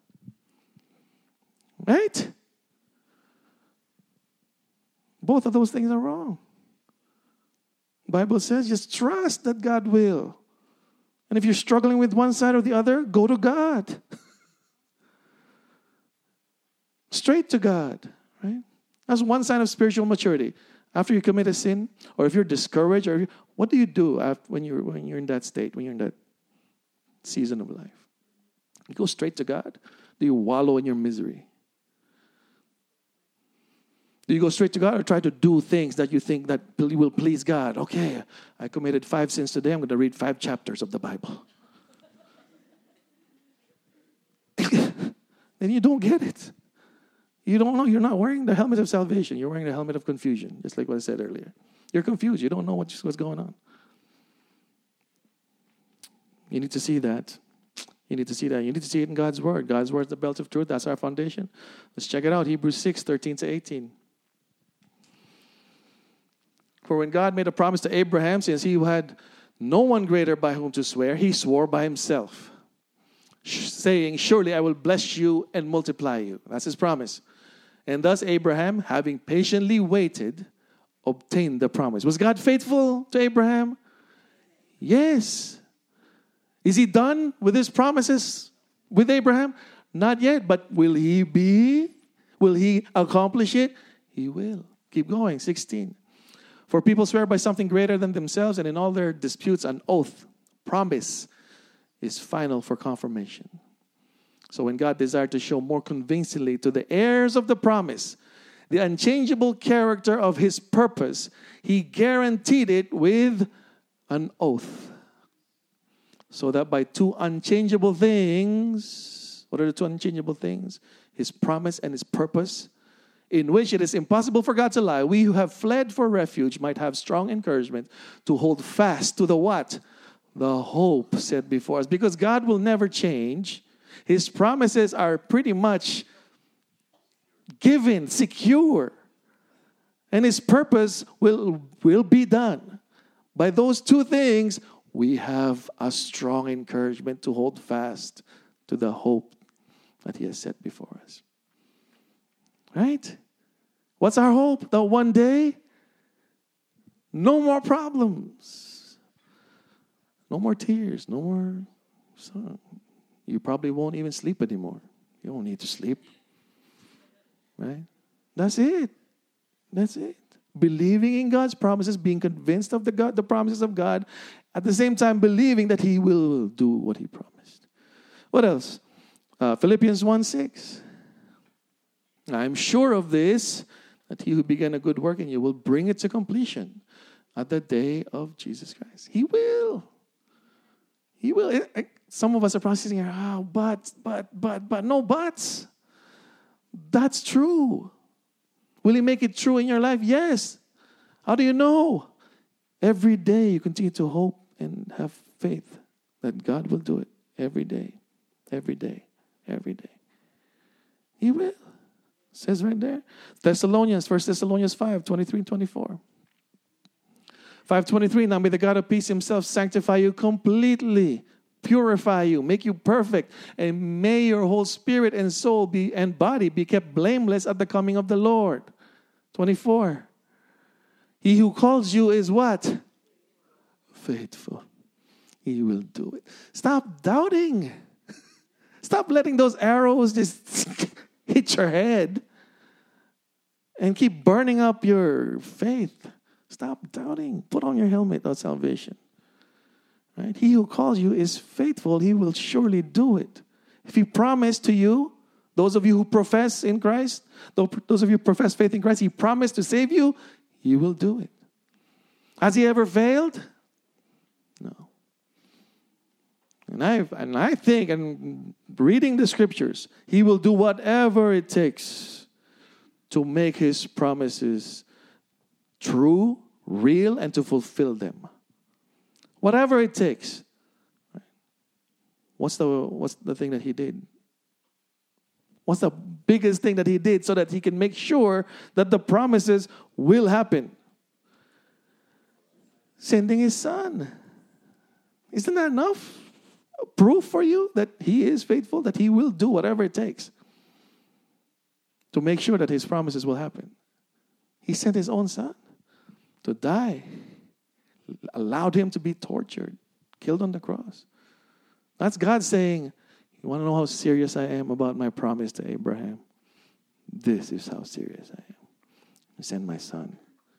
A: Right? Both of those things are wrong. The Bible says just trust that God will. And if you're struggling with one side or the other, go to God. Straight to God. Right? That's one sign of spiritual maturity. After you commit a sin, or if you're discouraged, what do you do when you're in that state, when you're in that season of life? You go straight to God? Do you wallow in your misery? Do you go straight to God or try to do things that you think that will please God? Okay, I committed 5 sins today. I'm going to read 5 chapters of the Bible. Then you don't get it. You don't know. You're not wearing the helmet of salvation. You're wearing the helmet of confusion, just like what I said earlier. You're confused. You don't know what's going on. You need to see that. You need to see that. You need to see it in God's Word. God's Word is the belt of truth. That's our foundation. Let's check it out. Hebrews 6:13-18. For when God made a promise to Abraham, since he had no one greater by whom to swear, he swore by himself, saying, surely I will bless you and multiply you. That's his promise. And thus Abraham, having patiently waited, obtained the promise. Was God faithful to Abraham? Yes. Is he done with his promises with Abraham? Not yet, but will he accomplish it? He will. Keep going, 16. For people swear by something greater than themselves, and in all their disputes an oath, promise, is final for confirmation. So when God desired to show more convincingly to the heirs of the promise the unchangeable character of His purpose, He guaranteed it with an oath. So that by 2 unchangeable things, what are the 2 unchangeable things? His promise and His purpose, in which it is impossible for God to lie, we who have fled for refuge might have strong encouragement to hold fast to the what? The hope set before us. Because God will never change. His promises are pretty much given, secure. And His purpose will be done. By those 2 things, we have a strong encouragement to hold fast to the hope that He has set before us. Right? What's our hope? That one day, no more problems. No more tears. No more sorrow. You probably won't even sleep anymore. You don't need to sleep. Right? That's it. That's it. Believing in God's promises, being convinced of the promises of God, at the same time believing that He will do what He promised. What else? Philippians 1:6. I'm sure of this, that He who began a good work in you will bring it to completion at the day of Jesus Christ. He will. He will. Some of us are processing, but, no buts. That's true. Will He make it true in your life? Yes. How do you know? Every day you continue to hope and have faith that God will do it. Every day. Every day. Every day. He will. It says right there. 1 Thessalonians 5, 23 and 24. 5:23, now may the God of peace Himself sanctify you completely, purify you, make you perfect, and may your whole spirit and soul and body be kept blameless at the coming of the Lord. 24. He who calls you is what? Faithful. He will do it. Stop doubting. Stop letting those arrows just hit your head and keep burning up your faith. Stop doubting. Put on your helmet of salvation. Right? He who calls you is faithful. He will surely do it. If He promised to you, those of you who profess in Christ, those of you who profess faith in Christ, He promised to save you, He will do it. Has He ever failed? No. And I think, and reading the scriptures, He will do whatever it takes to make His promises true, real, and to fulfill them. Whatever it takes. What's the thing that He did? What's the biggest thing that He did so that He can make sure that the promises will happen? Sending His Son. Isn't that enough proof for you that He is faithful, that He will do whatever it takes to make sure that His promises will happen? He sent His own Son to die, allowed Him to be tortured, killed on the cross. That's God saying, you want to know how serious I am about my promise to Abraham? This is how serious I am. I send my Son.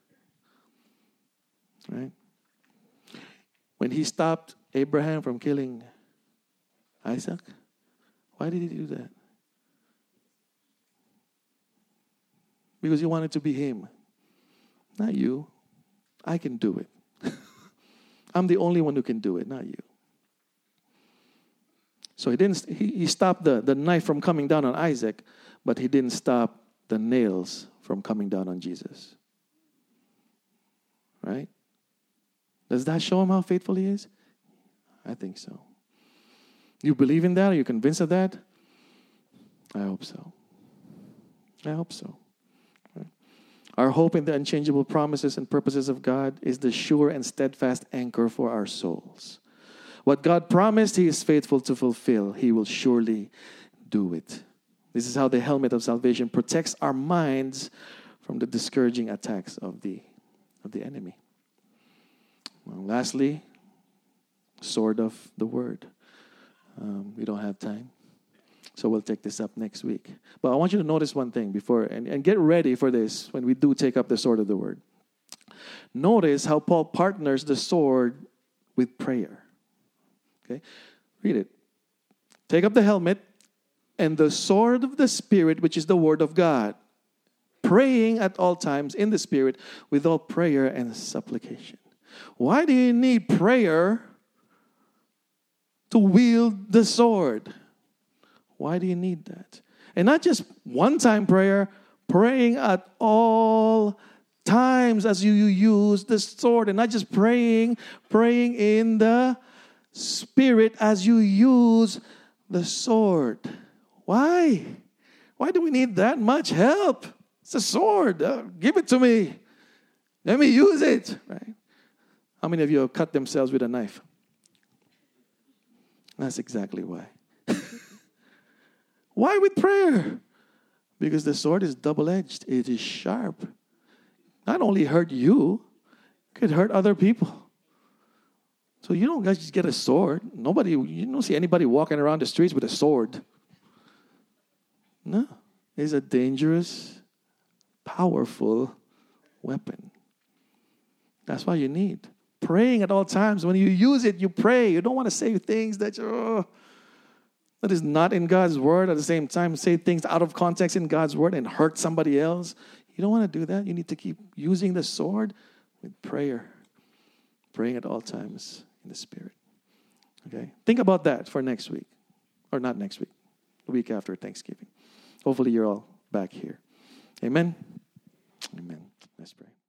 A: Right? When He stopped Abraham from killing Isaac, why did He do that? Because He wanted to be Him. Not you. I can do it. I'm the only one who can do it, not you. So he stopped the knife from coming down on Isaac, but He didn't stop the nails from coming down on Jesus. Right? Does that show Him how faithful He is? I think so. You believe in that? Are you convinced of that? I hope so. I hope so. Our hope in the unchangeable promises and purposes of God is the sure and steadfast anchor for our souls. What God promised, He is faithful to fulfill. He will surely do it. This is how the helmet of salvation protects our minds from the discouraging attacks of the enemy. Well, lastly, sword of the word. We don't have time, so we'll take this up next week. But I want you to notice one thing before, and get ready for this when we do take up the sword of the word. Notice how Paul partners the sword with prayer. Okay, read it. Take up the helmet and the sword of the Spirit, which is the word of God, praying at all times in the Spirit with all prayer and supplication. Why do you need prayer to wield the sword? Why do you need that? And not just one-time prayer, praying at all times as you use the sword. And not just praying in the Spirit as you use the sword. Why? Why do we need that much help? It's a sword. Give it to me. Let me use it. Right? How many of you have cut themselves with a knife? That's exactly why. Why with prayer? Because the sword is double-edged. It is sharp. Not only hurt you, it could hurt other people. So you don't just get a sword. You don't see anybody walking around the streets with a sword. No. It's a dangerous, powerful weapon. That's why you need praying at all times. When you use it, you pray. You don't want to say things that is not in God's word. At the same time, say things out of context in God's word and hurt somebody else. You don't want to do that. You need to keep using the sword with prayer. Praying at all times in the Spirit. Okay? Think about that for next week. Or not next week. The week after Thanksgiving. Hopefully you're all back here. Amen? Amen. Let's pray.